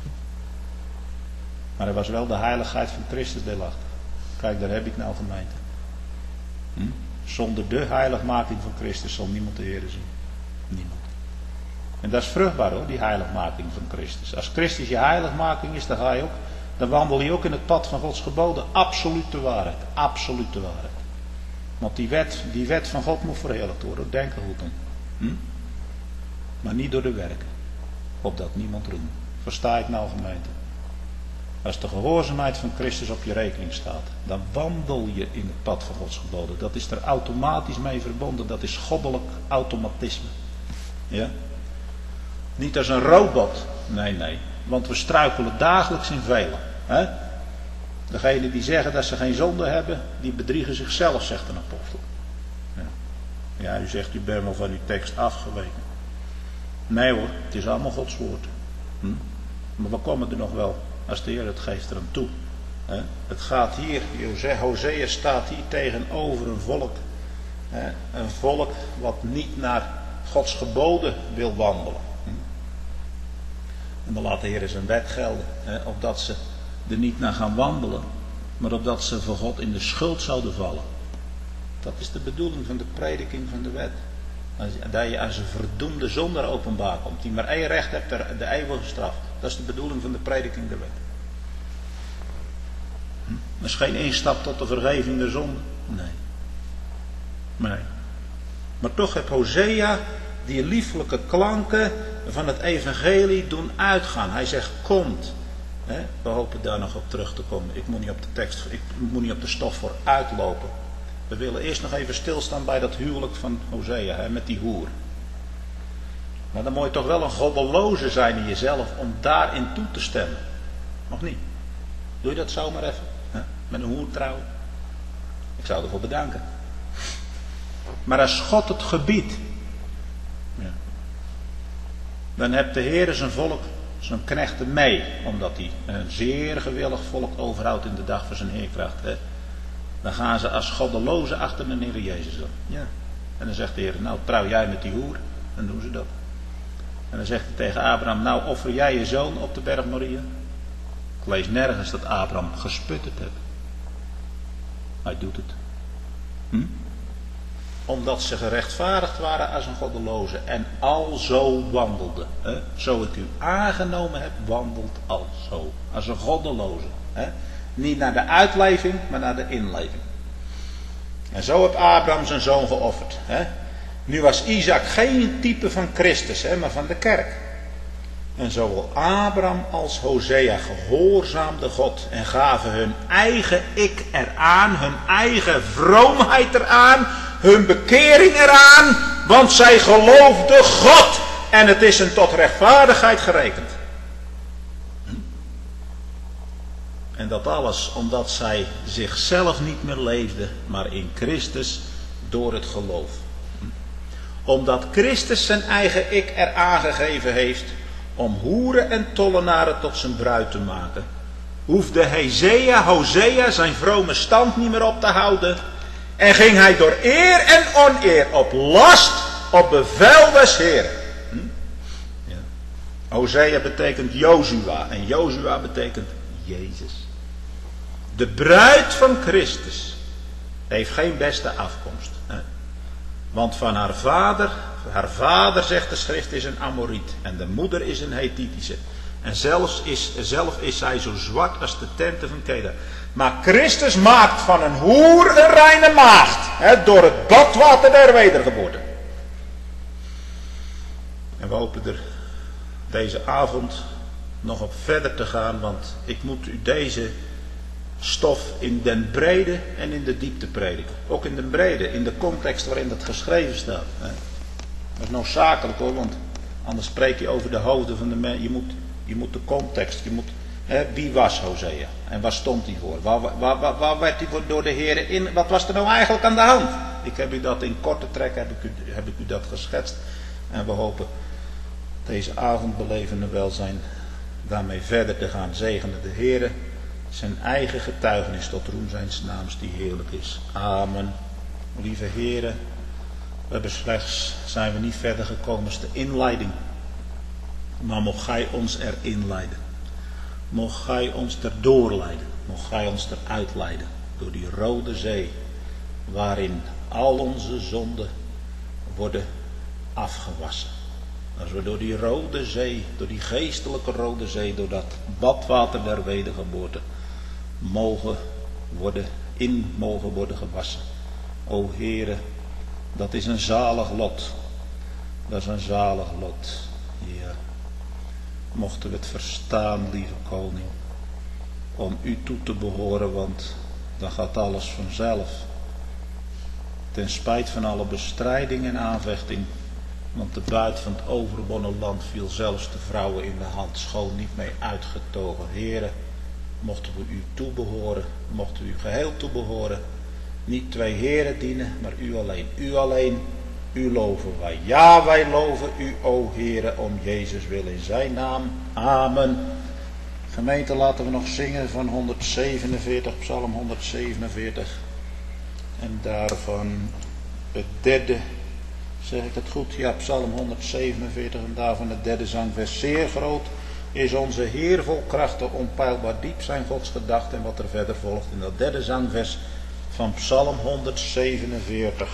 Maar er was wel de heiligheid van Christus deelachtig. Kijk, daar heb ik nou gemeente. Hm? Zonder de heiligmaking van Christus zal niemand de Heer zien. Niemand. En dat is vruchtbaar hoor, die heiligmaking van Christus. Als Christus je heiligmaking is, dan ga je ook, dan wandel je ook in het pad van Gods geboden. Absolute waarheid. Absolute waarheid. Want die wet, die wet van God moet verheerlijkt worden. Denk er goed om. Hm? Maar niet door de werken. Opdat niemand roemt. Versta ik nou, gemeente? Als de gehoorzaamheid van Christus op je rekening staat, dan wandel je in het pad van Gods geboden. Dat is er automatisch mee verbonden. Dat is goddelijk automatisme. Ja? Niet als een robot. Nee, nee. Want we struikelen dagelijks in velen. Hè? Degenen die zeggen dat ze geen zonde hebben, die bedriegen zichzelf, zegt een apostel. Ja, ja, u zegt, u bent wel van uw tekst afgeweken. Nee hoor, het is allemaal Gods woord. Hm? Maar we komen er nog wel, als de Heer het geeft er hem toe. Hè? Het gaat hier, Hosea staat hier tegenover een volk. Hè? Een volk wat niet naar Gods geboden wil wandelen. Hm? En dan laat de Heer zijn wet gelden, hè? Opdat ze er niet naar gaan wandelen, maar opdat ze voor God in de schuld zouden vallen. Dat is de bedoeling van de prediking van de wet. Dat je als een verdoemde zondaar openbaar komt, die maar één recht hebt, de eeuwige straf. Dat is de bedoeling van de prediking der wet. Hm? Dat is geen instap tot de vergeving der zonde. Nee. Nee. Maar toch heeft Hosea die lieflijke klanken van het evangelie doen uitgaan. Hij zegt, komt. He, we hopen daar nog op terug te komen. Ik moet niet op de tekst, ik moet niet op de stof voor uitlopen. We willen eerst nog even stilstaan bij dat huwelijk van Hosea, he, met die hoer. Maar dan moet je toch wel een goddeloze zijn in jezelf om daarin toe te stemmen. Nog niet? Doe je dat zomaar even? He, met een hoer trouwen? Ik zou ervoor bedanken. Maar als God het gebiedt, ja, dan hebt de Heer zijn volk, zijn knechten mee, omdat hij een zeer gewillig volk overhoudt in de dag van zijn heerkracht. Hè. Dan gaan ze als goddelozen achter de Heer Jezus aan. Ja. En dan zegt de Heer, nou trouw jij met die hoer. Dan doen ze dat. En dan zegt hij tegen Abraham, nou offer jij je zoon op de berg Moria. Ik lees nergens dat Abraham gesputterd heeft. Hij doet het. Hm? Omdat ze gerechtvaardigd waren als een goddeloze. En alzo wandelde. Hè? Zo ik u aangenomen heb, wandelt alzo. Als een goddeloze. Hè? Niet naar de uitleving, maar naar de inleving. En zo heeft Abraham zijn zoon geofferd. Hè? Nu was Isaac geen type van Christus, hè, maar van de kerk. En zowel Abraham als Hosea gehoorzaamden God en gaven hun eigen ik eraan, hun eigen vroomheid eraan, hun bekering eraan, want zij geloofden God en het is hen tot rechtvaardigheid gerekend. En dat alles omdat zij zichzelf niet meer leefden, maar in Christus door het geloof. Omdat Christus zijn eigen ik eraan gegeven heeft om hoeren en tollenaren tot zijn bruid te maken, hoefde Hosea, Hosea zijn vrome stand niet meer op te houden en ging hij door eer en oneer op last, op bevel des Heeren. Hm? Ja. Hosea betekent Jozua en Jozua betekent Jezus. De bruid van Christus heeft geen beste afkomst. Hè? Want van haar vader, haar vader zegt de schrift is een Amoriet en de moeder is een Hethitische. En zelfs is, zelf is zij zo zwart als de tenten van Kedar. Maar Christus maakt van een hoer een reine maagd. Hè, door het badwater der wedergeboorte. En we hopen er deze avond nog op verder te gaan. Want ik moet u deze stof in den brede en in de diepte prediken. Ook in den brede, in de context waarin dat geschreven staat. Hè. Dat is noodzakelijk hoor, want anders spreek je over de hoofden van de mensen. Je moet, je moet de context, je moet, hè, wie was Hosea en waar stond hij voor? Waar, waar, waar, waar werd hij door de Heer in? Wat was er nou eigenlijk aan de hand? Ik heb u dat in korte trek, heb ik u, heb ik u dat geschetst. En we hopen deze avondbelevende welzijn daarmee verder te gaan zegenen. De Heer zijn eigen getuigenis tot roem zijns naams die heerlijk is. Amen. Lieve Heere, we hebben slechts, zijn we niet verder gekomen als de inleiding. Maar mocht gij ons erin leiden. Mocht gij ons erdoor leiden. Mocht gij ons eruit leiden. Door die rode zee. Waarin al onze zonden worden afgewassen. Als we door die rode zee, door die geestelijke rode zee, door dat badwater der wedergeboorte mogen worden, in mogen worden gewassen. O Heere, dat is een zalig lot. Dat is een zalig lot. Ja. Mochten we het verstaan, lieve koning, om u toe te behoren, want dan gaat alles vanzelf. Ten spijt van alle bestrijding en aanvechting, want de buit van het overwonnen land viel zelfs de vrouwen in de hand, schoon niet mee uitgetogen. Heere, mochten we u toebehoren, mochten we u geheel toebehoren, niet twee heren dienen, maar u alleen. U alleen, u loven wij. Ja, wij loven u, o Heere, om Jezus wil in zijn naam. Amen. Gemeente, laten we nog zingen van honderdzevenenveertig, Psalm honderdzevenenveertig. En daarvan het derde, zeg ik het goed? Ja, Psalm honderdzevenenveertig en daarvan het derde zangvers. Zeer groot is onze Heer, vol krachten, onpeilbaar diep zijn Gods gedachten. En wat er verder volgt in dat derde zangvers van Psalm honderdzevenenveertig.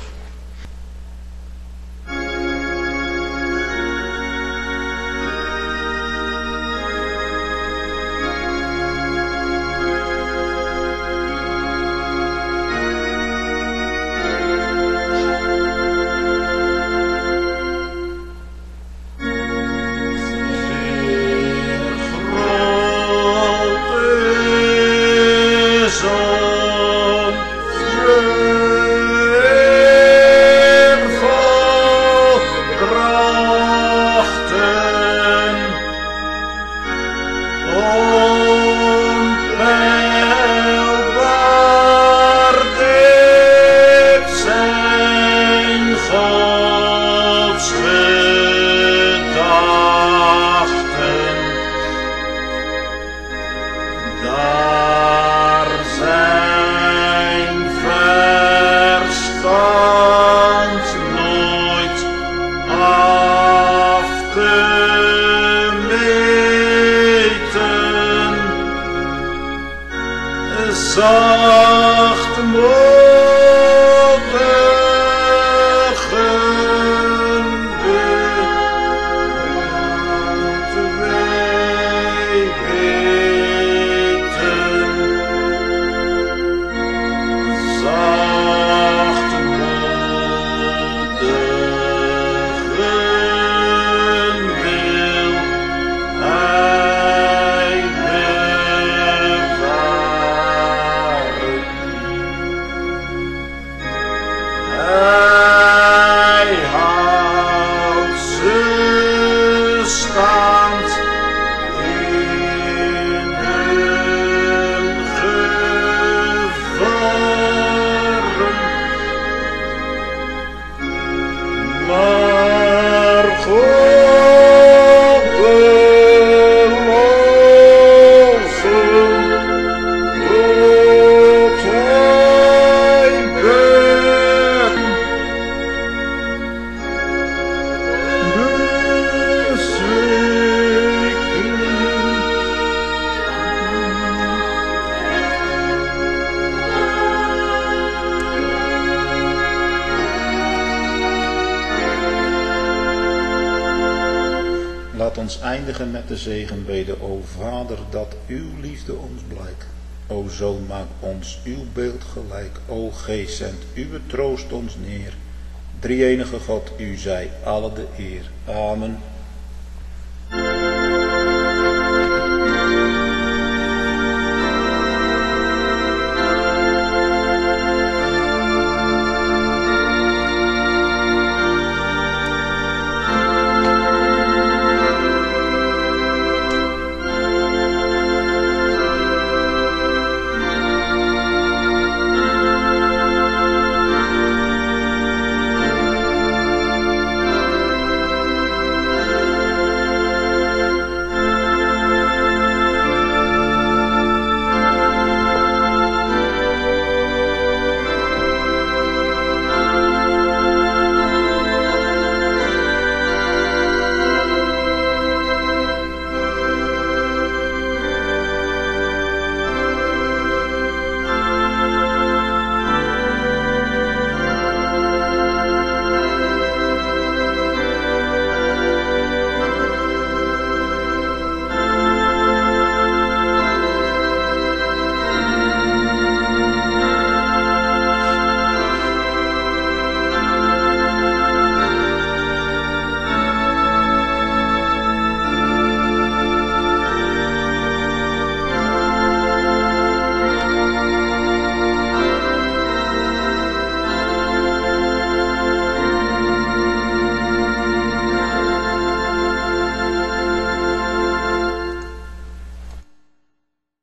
Eindigen met de zegenbede. O Vader, dat uw liefde ons blijkt. O Zoon, maak ons uw beeld gelijk. O Geest, zend uw troost ons neer. Drie-enige God, u zij alle de eer. Amen.